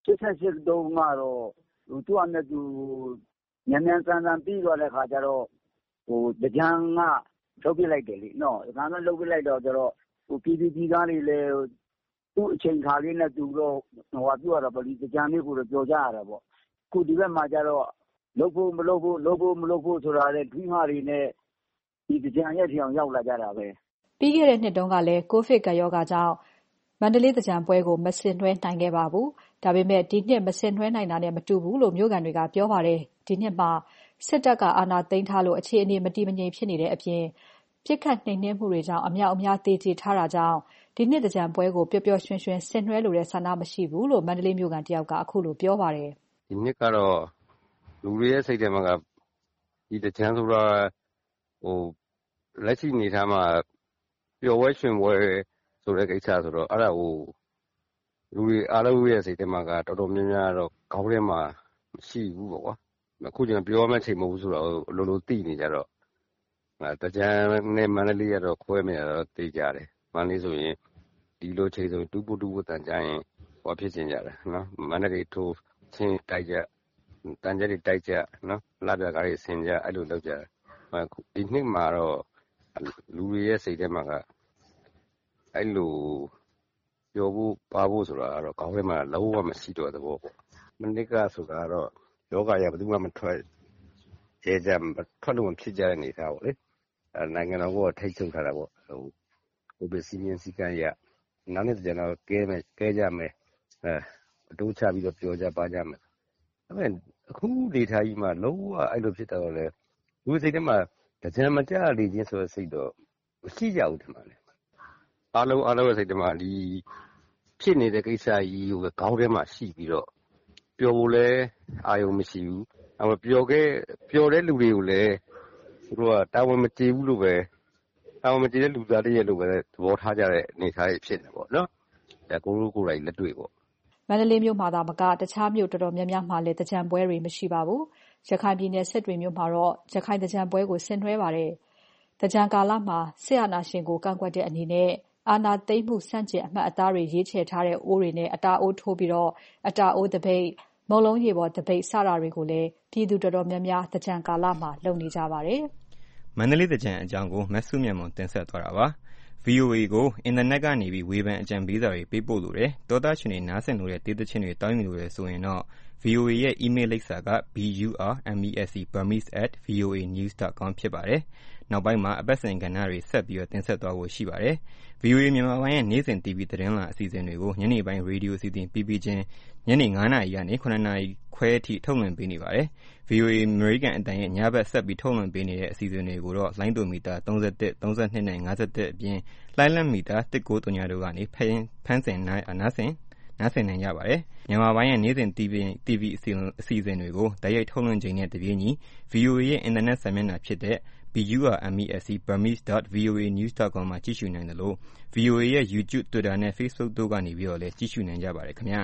Speaker 19: 88တုန်းကတော့သူ့အနဲ့သူမြန်မြန်ဆန်ဆန်ပြီးသွားတဲ့ခါကျတော့သင်္ကြန်ကလုပ်ပြလိုက်တယ်လေနော်ဒါမှလုပ်ပြလိုက်တော့ကျတော့ပြည်သားတွေလည်းသူ့အချိန်ခါလေးနဲ့သူတော့ပြောရတာပေါ့ဒီသင်္ကြန်လေးကိုတော့ပြောကြရတာပေါ့အခုဒီဘက်မှာကျတော့လုပ်ဖို့မလုပ်ဖို့ဆိုတာလေဒွိမတွေနဲ့ဒီသင်္ကြန်ရဲ့ထီအောင်ရောက်လာကြတာပဲ
Speaker 17: ပြီးခဲ့တဲ့နှစ်တုန်းကလည်းကိုဗစ်ကပ်ရောဂါကြောင့်မန္တလေးသင်္ကြန်ပွဲကိုမဆင်နွှဲနိုင်ခဲ့ပါဘူး။ဒါပေမဲ့ဒီနှစ်မဆင်နွှဲနိုင်တာနဲ့မတူဘူးလို့မြို့ခံတွေကပြောပါတယ်။ဒီနှစ်မှာစစ်တပ်ကအာဏာသိမ်းထားလို့အခြေအနေမတည်မငြိမ်ဖြစ်နေတဲ့အပြင်ပစ်ခတ်နှိမ်နင်းမှုတွေကြောင့်အမြောက်အများသေကျေထားတာကြောင့်ဒီနှစ်သင်္ကြန်ပွဲကိုပျော်ပျော်ရွှင်ရွှင်ဆင်နွှဲလိုတဲ့ဆန္ဒမရှိဘူးလို့မန္တလေးမြို့ခံတယောက်ကအခုလိုပြောပါတယ်
Speaker 20: ။ဒီနှစ်ကတော့လူတွေရဲ့စိတ်ထဲမှာကဒီသင်္ကြန်ဆိုတာလက်ရှိနေထားမှာပျော်ပွဲရွှင်ပွဲဆိုတဲ့ကိစ္စဆိုတော့အဲ့ဒါကိုလူတွေအားလုံးရဲ့စိတ်ထဲမှာကတော်တော်များများတော့ခေါင်းထဲမှာမရှိဘူးပေါ့ကွာအခုကျန်ပြောမှချိန်မဟုတ်ဘူးဆိုတော့လိုသိနေကြတော့သင်္ကြန်နဲ့မန္တလေးကတော့ခွဲမရတော့သိကြတယ်မန္တလေးဆိုရင်ဒီလိုချိန်ဆိုတူပူတန်ကြရင်ဟောဖြစ်ချင်ကြတယ်နော်မန္တလေးထိုးချင်းတိုက်ကြတန်ကြတွေတိုက်ကြနော်လာပြကားတွေဆင်ကြအဲ့လိုလုပ်ကြဒီနှစ်မှာတော့လူတွေရဲ့စိတ်ထဲမှာကအဲ့လိုပြောဖို့ပါဖို့ဆိုတာကတော့ခေါင်းထဲမှာလုံးဝမရှိတော့တဲ့ဘောပေါ့မနစ်ကဆိုတာကတော့ယောဂရဘယ်သူမှမထွက်ရဲကြထွက်လို့မဖြစ်ကြတဲ့အနေထားပေါ့လေနိုင်ငံတော်ကထိတ်ချုပ်ထားတာပေါ့ဟိုဘယ်စီမင်းစီကံရနောက်နေ့ကျတော့ကဲကြမယ်အတိုးချပြီးတော့ပြောကြပါကြမယ်ဒါပေမဲ့အခုဒေတာကြီးမှာလုံးဝအဲ့လိုဖြစ်တော့လေလူစိတ်ထဲမှာကြံမကြလေချင်းဆိုတဲ့စိတ်တော့မရှိကြဘူးထင်ပါလေအားလုံးရဲ့စိတ်ထဲမှာဒီဖြစ်နေတဲ့ကိစ္စကြီးကိုခေါင်းထဲမှာရှိပြီးတော့ပျော်ဖို့လဲအာရုံမရှိဘူးပျော်တဲ့လူတွေကိုလည်းသူတို့ကတာဝန်မကျေဘူးလို့ပဲတာဝန်မကျေတဲ့လူသားတည်းရဲ့လို့ပဲသဘောထားကြတဲ့အနေအထားကြီးဖြစ်နေပေါ့နော်ဒါကိုယ်တိုင်လက်တွေ့ပေါ့
Speaker 17: မန္တလေးမြို့မှာသာမကတခြားမြို့တော်တော်များများမှာလည်းသင်္ကြန်ပွဲတွေမရှိပါဘူးရခိုင်ပြည်နယ်စစ်တွေမြို့မှာတော့ရခိုင်သင်္ကြန်ပွဲကိုဆင်နွှဲပါတယ်သင်္ကြန်ကာလမှာဆရာနာရှင်ကိုကန့်ကွက်တဲ့အနေနဲ့အာဏာသိမ်းမှုစန့်ကျင်အမှတ်အသားတွေရေးချယ်ထားတဲ့အိုးတွေနဲ့အတာအိုးထိုးပြီးအတာအိုးသပိတ်မုံလုံးရေပေါ်သပိတ်စတာတွေကိုလည်းပြည်သူတော်တော်များများသင်္ကြန်ကာလမှာလုပ်နေကြပါတယ်
Speaker 2: ။မန္တလေးသင်္ကြန်အကြောင်းကိုမဆုမြတ်မွန်တင်ဆက်သွားတာပါ။ VOA ကိုအင်တာနက်ကနေပြီးဝေဖန်အကြံပေးစာတွေပေးပို့လို့တယ်။တောသားရှင်တွေနားဆင်လို့တဲ့တေးသချင်းတွေတောင်းယူလို့ရဆိုရင်တော့ VOA ရဲ့ email လိပ်စာက burmese@voanews.com ဖြစ်ပါတယ်။နောက်ပိုင်းမှာအပတ်စဉ်ကဏ္ဍတွေဆက်ပြီးတင်ဆက်သွားဖို့ရှိပါတယ်။ VOA မြန်မာပိုင်းရဲ့နေ့စဉ် TV သတင်းလာအစီအစဉ်တွေကိုညနေပိုင်းရေဒီယိုအစီအစဉ်ပြီးချင်းညနေ 9 နာရီကနေ9 နာရီခွဲအထိထုတ်လွှင့်ပေးနေပါတယ်။ VOA အမေရိကန်အသံရဲ့ညဘက်ဆက်ပြီးထုတ်လွှင့်ပေးနေတဲ့အစီအစဉ်တွေကိုတော့လိုင်းဒိုမီတာ31 32နဲ့51အပြင်လှိုင်းလမ်းမီတာ190တို့ကနေဖမ်းဆင်နားဆင်နိုင်ကြပါတယ်။မြန်မာပိုင်းရဲ့နေ့စဉ် TV အစီအစဉ်တွေကိုတိုက်ရိုက်ထုတ်လွှင့်ချိန်နဲ့တပြေးညီ VOA ရဲ့အင်တာနက်စာမျက်နှာဖြစ်တဲ့ BURMESC burmese.voanews.com မှာကြည့်ရှုနိုင်တယ်လို့ VOA ရဲ့ YouTube, Twitter နဲ့ Facebook တို့ကနေပြီးတော့လည်းကြည့်ရှုနိုင်ကြပါတယ်ခင်ဗျာ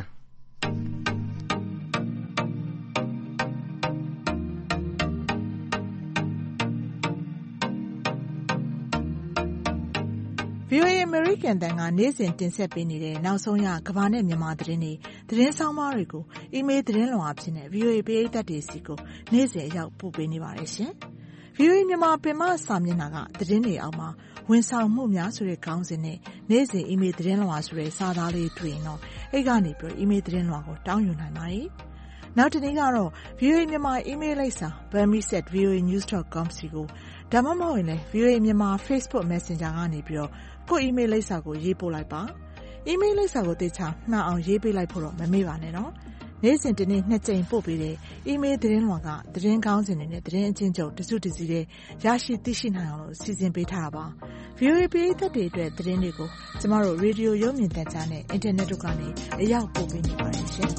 Speaker 9: VOA American တန်ကနေ့စဉ်တင်ဆက်ပေးနေတဲ့နောက်ဆုံးရကမ္ဘာနဲ့မြန်မာသတင်းတွေသတင်းဆောင်မတွေကိုအီးမေးလ်သတင်းလွှာအဖြစ်နဲ့ VOA ပရိသတ်တွေစီကိုနေ့စဉ်အရောက်ပို့ပေးနေပါတယ်ရှင်။ VOA မြန်မာပင်မစာမျက်နှာကသတင်းတွေအောက်မှာဝန်ဆောင်မှုများဆိုတဲ့ခေါင်းစဉ်နဲ့နေ့စဉ်အီးမေးလ်သတင်းလွှာဆိုတဲ့စာသားလေးတွေ့ရင်တော့အဲ့ကနေပြီးအီးမေးလ်သတင်းလွှာကိုတောင်းယူနိုင်ပါတယ်။နောက်တစ်နေ့ကတော့ VOA မြန်မာအီးမေးလ်လိပ်စာ burmese@voanews.com စီကိုဒါမှမဟုတ်ရင်လည်း VOA မြန်မာ Facebook Messenger ကနေပြီးတော့ကိုယ့် email လိပ်စာကိုရေးပို့လိုက်ပါ email လိပ်စာကိုတေချာမှန်အောင်ရေးပေးလိုက်ဖို့တော့မမေ့ပါနဲ့နော်နေ့စဉ်တစ်နေ့2ကြိမ်ပို့ပေးတဲ့ email သတင်းလွှာကသတင်းကောင်းစင်တွေနဲ့သတင်းအချင်းချုပ်တစုတစည်းတဲ့ရရှိသိရှိနိုင်အောင်လို့စီစဉ်ပေးထားတာပါ VOA ပရိသတ်တွေအတွက်သတင်းတွေကိုကျမတို့ရေဒီယိုရုပ်မြင်သံကြားနဲ့အင်တာနက်တို့ကနေအရောက်ပို့ပေးနေပါတယ်ရှင်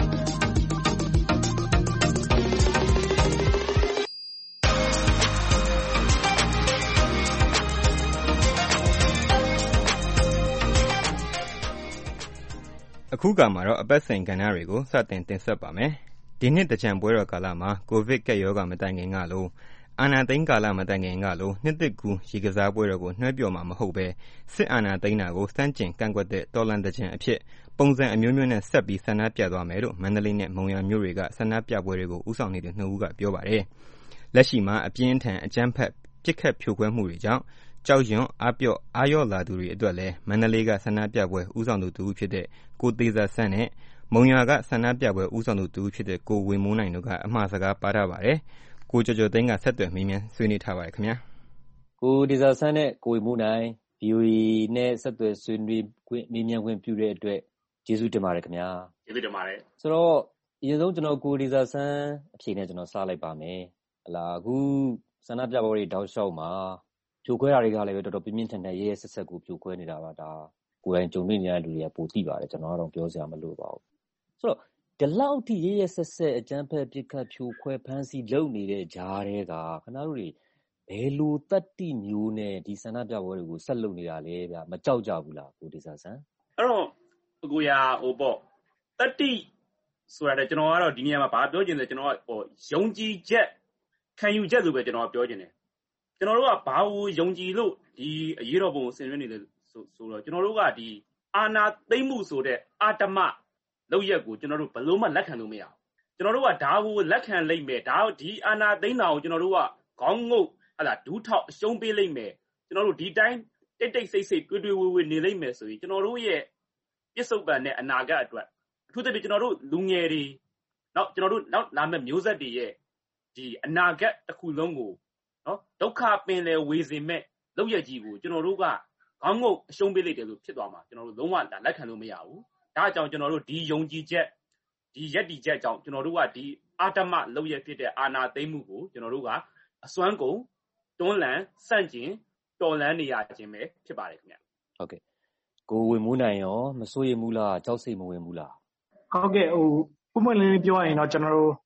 Speaker 2: အခုကမှာတော့အပတ်စဉ်ကဏ္ဍတွေကိုစတင်တင်ဆက်ပါမယ်။ဒီနှစ်သင်္ကြန်ပွဲတော်ကာလမှာကိုဗစ်ကပ်ရောဂါမတိုင်ခင်ကလိုအာဏာသိမ်းကာလမတိုင်ခင်ကလိုနှစ်သစ်ကူးရေကစားပွဲတော်ကိုနှွှဲပျော်မှာမဟုတ်ဘဲစစ်အာဏာသိမ်းတာကိုစန့်ကျင်ကန့်ကွက်တဲ့တော်လှန်သင်္ကြန်အဖြစ်ပုံစံအမျိုးမျိုးနဲ့ဆက်ပြီးဆန္ဒပြသွားမယ်လို့မန္တလေးနဲ့မုံရွာမြို့တွေကဆန္ဒပြပွဲတွေကိုဦးဆောင်နေတဲ့နှစ်ဦးကပြောပါတယ်။လက်ရှိမှာအပြင်းထန်အကြမ်းဖက်ပစ်ခတ်ဖြိုခွဲမှုတွေကြောင့်ကြောက်ရွံ့အားရော့လာသူတွေအတွက်လည်းမန္တလေးကဆန္ဒပြပွဲဦးဆောင်သူတူဖြစ်တဲ့ကိုသေးစာဆန်းနဲ့မုံရွာကဆန္ဒပြပွဲဦးဆောင်သူတူဖြစ်တဲ့ကိုဝေမိုးနိုင်တို့ကအမှားစကားပါထားပါတယ်။ကိုကျော်ကျော်သိန်းကဆက်သွယ်မေးမြန်းဆွေးနွေးထားပါတယ်ခင်ဗျာ
Speaker 21: ။ကိုသေးစာဆန်းနဲ့ကိုဝေမိုးနိုင် VOA နဲ့ဆက်သွယ်ဆွေးနွေးခွင့်မေးမြန်းခွင့်ပြုတဲ့အတွက်ကျေးဇူးတင်ပါတယ်ခင်ဗျာ
Speaker 22: ။ကျေးဇူးတင်ပါတယ်
Speaker 21: ။ဆိုတော့အရင်ဆုံးကျွန်တော်ကိုသေးစာဆန်းအဖြေနဲ့ကျွန်တော်စလိုက်ပါမယ်။ဟလာအခုဆန္ဒပြပွဲတွေတောက်လျှောက်မှာဖြိုခွဲတာတွေကလည်းတော်တော်ပြင်းပြင်းထန်ထန်ရဲရဲဆက်ဆက်ကိုဖြိုခွဲနေတာပါဒါကိုယ်တိုင်ကြုံတွေ့နေရတဲ့လူတွေကပိုသိပါတယ်ကျွန်တော်ကတော့ပြောစရာမလိုပါဘူးဆိုတော့ဒီလောက်ထိရဲရဲဆက်ဆက်အကြမ်းဖက်ပစ်ခတ်ဖြိုခွဲဖမ်းဆီးလုပ်နေတဲ့ကြားတွေကခဏတို့တွေဘယ်လိုတတ်တိမျိုးနဲ့ဒီဆန္ဒပြပွဲတွေကိုဆက်လုပ်နေတာလဲဗျာမကြောက်ကြဘူးလားကိုဒေစာဆန်း
Speaker 22: အဲ့တော့ကိုရဟိုပေါ့တတ်တိဆိုရတဲ့ကျွန်တော်ကတော့ဒီနေရာမှာဘာပြောချင်လဲကျွန်တော်ကဟိုယုံကြည်ချက်ခံယူချက်ဆိုပဲကျွန်တော်ပြောချင်တယ်ကျွန်တော်တို့ကဘာကိုယုံကြည်လို့ဒီအရေးတော်ပုံဆင်နွှဲနေလဲဆိုတော့ကျွန်တော်တို့ကဒီအာဏာသိမ်းမှုဆိုတဲ့အာတမလောက်ရက်ကိုကျွန်တော်တို့ဘယ်လို့မှလက်ခံလို့မရဘူးကျွန်တော်တို့ကဒါကိုလက်ခံလိုက်မယ်ဒါဒီအာဏာသိမ်းတာကိုကျွန်တော်တို့ကခေါင်းငုတ်ဟလာဒူးထောက်အရှုံးပေးလိုက်မယ်ကျွန်တော်တို့ဒီတိုင်းတိတ်တိတ်ဆိတ်ဆိတ်တွေ့တွေ့ဝေဝေနေလိုက်မယ်ဆိုရင်ကျွန်တော်တို့ရဲ့ပြစ္ဆုတ်ပံနဲ့အနာဂတ်အတွက်အထူးသဖြင့်ကျွန်တော်တို့လူငယ်တွေနောက်ကျွန်တော်တို့နောက်လာမယ့်မျိုးဆက်တွေရဲ့ဒီအနာဂတ်တစ်ခုလုံးကိုနော်ဒုက္ခပင်လယ်ဝေစေမဲ့လောက်ရက်ကြီးကိုကျွန်တော်တို့ကခေါင်းငုတ်အရှုံးပေးလိုက်တယ်လို့ဖြစ်သွားမှာကျွန်တော်တို့လုံးဝလက်ခံလို့မရဘူးဒါကြောင့်ကျွန်တော်တို့ဒီယုံကြည်ချက်ဒီယက်တီချက်ကြောင့်ကျွန်တော်တို့ကဒီအာတမလောက်ရက်ဖြစ်တဲ့အာနာသိမ့်မှုကိုကျွန်တော်တို့ကအစွမ်းကုန်တွန်းလှန်စန့်ကျင်တော်လှန်နေရခြင်းပဲဖြစ်ပါတယ်ခင်ဗျ
Speaker 21: ဟုတ်ကဲ့ကိုဝင်မိုးနိုင်ရောမစိုးရိမ်ဘူးလားကြောက်စိတ်မဝင်ဘူးလား
Speaker 23: ဟုတ်ကဲ့ဟိုပုံမှန်လေးပြောရရင်တော့ကျွန်တော်တို့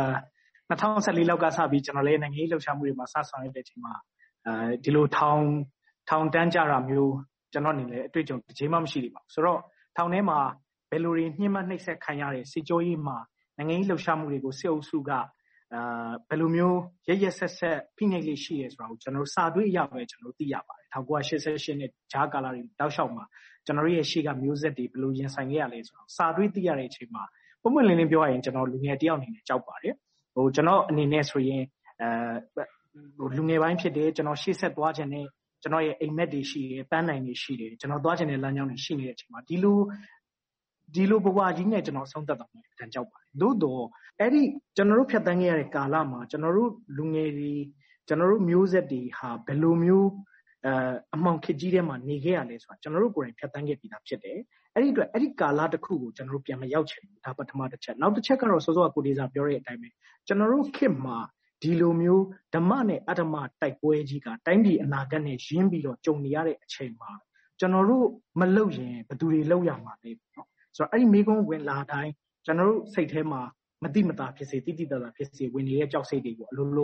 Speaker 23: 2014လောက်ကစပြီးကျွန်တော်လည်းနိုင်ငံရေးလှုပ်ရှားမှုတွေမှာစဆောင်ရတဲ့အချိန်မှာဒီလိုထောင်တန်းကြတာမျိုးကျွန်တော်အနေနဲ့အတွေ့အကြုံတစ်ချိန်မှမရှိသေးပါဘူးဆိုတော့ထောင်ထဲမှာဘယ်လိုတွေညှဉ်းပန်းနှိပ်စက်ခံရတဲ့စစ်ကြောရေးမှာနိုင်ငံရေးလှုပ်ရှားမှုတွေကိုစစ်အုပ်စုကဘယ်လိုမျိုးရရဆက်ဆက်ဖိနှိပ်လေးရှိရဲဆိုတာကိုကျွန်တော်တို့စာသွေးအရပဲကျွန်တော်တို့သိရပါတယ်1988နဲ့ဂျားကာလာတွေတောက်လျှောက်မှာကျွန်တော်ရဲ့ရှေ့ကမျိုးဆက်တွေဘယ်လိုရင်ဆိုင်ခဲ့ရလဲဆိုတော့စာသွေးသိရတဲ့အချိန်မှာပုံမှန်လင်းလင်းပြောရရင်ကျွန်တော်လူငယ်တယောက်အနေနဲ့ကြောက်ပါတယ်ကျွန်တော်အနေနဲ့ဆိုရင်လူငယ်ပိုင်းဖြစ်တယ်ကျွန်တော်ရှေ့ဆက်သွားခြင်းနဲ့ကျွန်တော်ရဲ့အိမ်မက်တွေရှိတယ်ပန်းနိုင်တွေရှိတယ်ကျွန်တော်သွားခြင်းတဲ့လမ်းကြောင်းတွေရှိနေတဲ့အချိန်မှာဒီလိုဘဝကြီးနဲ့ကျွန်တော်ဆုံးသက်တော့တန်ကြောက်ပါတယ်သို့တော့အဲ့ဒီကျွန်တော်တို့ဖြတ်တန်းခဲ့ရတဲ့ကာလမှာကျွန်တော်တို့လူငယ်တွေကျွန်တော်တို့မျိုးဆက်တွေဟာဘယ်လိုမျိုးအမှောင်ခေတ်ကြီးထဲမှာနေခဲ့ရလဲဆိုတာကျွန်တော်တို့ကိုယ်တိုင်ဖြတ်တန်းခဲ့ပြီးသားဖြစ်တယ်အဲ့ဒီအတွက်အဲ့ဒီကာလတစ်ခုကိုကျွန်တော်တို့ပြန်မရောက်ချင်ဘူးဒါပထမတစ်ချက်နောက်တစ်ချက်ကတော့စောစောကကိုဒေစာပြောတဲ့အတိုင်းပဲကျွန်တော်တို့ခေတ်မှာဒီလိုမျိုးဓမ္မနဲ့အဓမ္မတိုက်ပွဲကြီးကတိုင်းပြည်အနာဂတ်နဲ့ရင်းပြီးတော့ကြုံနေရတဲ့အချိန်မှာကျွန်တော်တို့မလုပ်ရင်ဘယ်သူတွေလုပ်ရမှာလဲပေါ့ဆိုတော့အဲ့ဒီမိကုန်းဝင်လာတိုင်းကျွန်တော်တို့စိတ်ထဲမှာမတိမတာဖြစ်စေတိတိတတာဖြစ်စေဝင်နေတဲ့ကြောက်စိတ်တွေကိုအလိုလို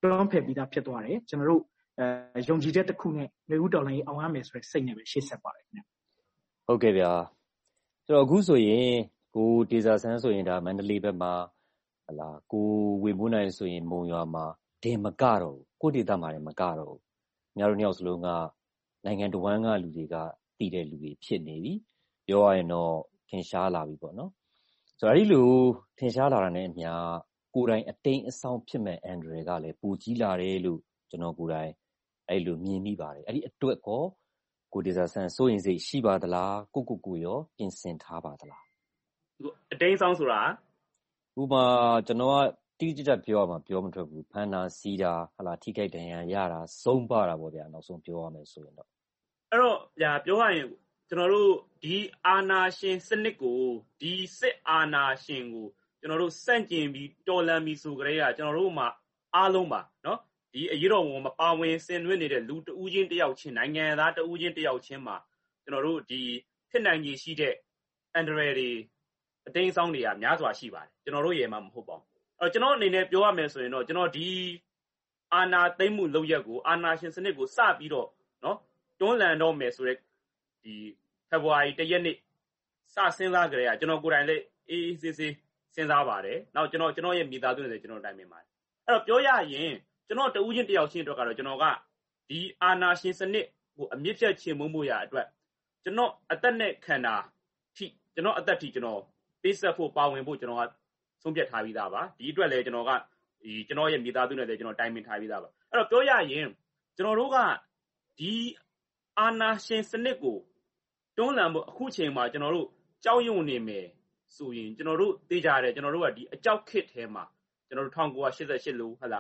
Speaker 23: တွန်းဖယ်ပြီးသားဖြစ်သွားတယ်ကျွန်တော်တို့ယုံကြည်ချက်တစ်ခုနဲ့နေဦးတော်လိုင်းအောင်ရမယ်ဆိုတဲ့စိတ်နဲ့ပဲရှေ့ဆက်ပါတယ်ခင်ဗျ
Speaker 21: ဟုတ်ကဲ့ဗျာဆိုတော့အခုဆိုရင်ကိုတေဇာဆန်းဆိုရင်ဒါမန္တလေးဘက်မှာဟလာကိုဝေမိုးနိုင်ဆိုရင်မုံရွာမှာတင်မကတော့ကိုဒေသမှာလည်းမကတော့ဘူးညတို့နှစ်ယောက်စလုံးကနိုင်ငံတော်ဝန်ကလူတွေကတည်တဲ့လူတွေဖြစ်နေပြီပြောရရင်တော့ထင်ရှားလာပြီပေါ့နော်ဆိုတော့အဲ့ဒီလိုထင်ရှားလာတာနဲ့အမျှကိုယ်တိုင်အတိမ်အဆောင်ဖြစ်မဲ့အန်ဒရယ်ကလည်းပူကြီးလာတယ်လို့ကျွန်တော်ကိုယ်တိုင်အဲ့လိုမြင်မိပါတယ်အဲ့ဒီအတွက်ကိုဒေဇာဆန်းစိုးရင်စိတ်ရှိပါသလားကိုရောပြင်ဆင်ထားပါသလား
Speaker 22: အတိမ်ဆောင်ဆိုတာ
Speaker 21: ဥပမာကျွန်တော်ကတိကျကျပြောရမှာပြောမထွက်ဘူးဖန်တာစီးတာဟလာထိခိုက်ဒဏ်ရာရတာဆုံးပါတာပေါ့ဗျာနောက်ဆုံးပြောရမယ်ဆိုရင်တော့
Speaker 22: အဲ့တော့ညာပြောရရင်ကျွန်တော်တို့ဒီအာဏာရှင်စနစ်ကိုဒီစစ်အာဏာရှင်ကိုကျွန်တော်တို့စန့်ကျင်ပြီးတော်လှန်ပြီးဆိုကြတဲ့ကကျွန်တော်တို့မှာအားလုံးပါနော်ဒီအရေးတော်ဝန်မပါဝင်ဆင်နွှဲနေတဲ့လူတဦးချင်းတယောက်ချင်းနိုင်ငံသားတဦးချင်းတယောက်ချင်းမှာကျွန်တော်တို့ဒီဖြစ်နိုင်ခြေရှိတဲ့အန်ဒရယ်တွေအတိမ်ဆောင်တွေကများစွာရှိပါတယ်ကျွန်တော်တို့ရေမှာမဟုတ်ပါဘူးအဲ့တော့ကျွန်တော်အနေနဲ့ပြောရမယ်ဆိုရင်တော့ကျွန်တော်ဒီအာဏာသိမ်းမှုလုပ်ရက်ကိုအာဏာရှင်စနစ်ကိုစပြီးတော့နော်တွန်းလှန်တော့မယ်ဆိုတဲ့ဒီဖေဖော်ဝါရီ1ရက်နေ့စစဉ်းစားကြရကျွန်တော်ကိုယ်တိုင်လည်းအေးအေးဆေးစဉ်းစားပါတယ်နောက်ကျွန်တော်ရဲ့မိသားစုတွေကျွန်တော်တိုင်ပင်ပါတယ်အဲ့တော့ပြောရရင်ကျွန်တော်တဦးချင်းတယောက်ချင်းအတွက်ကတော့ကျွန်တော်ကဒီအာဏာရှင်စနစ်ကိုအမြင့်ဖြတ်ချေမှုမှုရအတွက်ကျွန်တော်အသက်နဲ့ခန္ဓာထိကျွန်တော်အသက်ထိကျွန်တော်ပေးဆက်ဖို့ပါဝင်ဖို့ကျွန်တော်ကဆုံးဖြတ်ထားပြီးသားပါဒီအတွက်လည်းကျွန်တော်ကဒီကျွန်တော်ရဲ့မိသားစုနဲ့လည်းကျွန်တော်တိုင်ပင်ထားပြီးသားပါအဲ့တော့ပြောရရင်ကျွန်တော်တို့ကဒီအာဏာရှင်စနစ်ကိုတွန်းလှန်ဖို့အခုချိန်မှာကျွန်တော်တို့ကြောက်ရွံ့နေမယ်ဆိုရင်ကျွန်တော်တို့သိကြတယ်ကျွန်တော်တို့ကဒီအကြောက်ခစ်ထဲမှာကျွန်တော်တို့1988လို့ဟလာ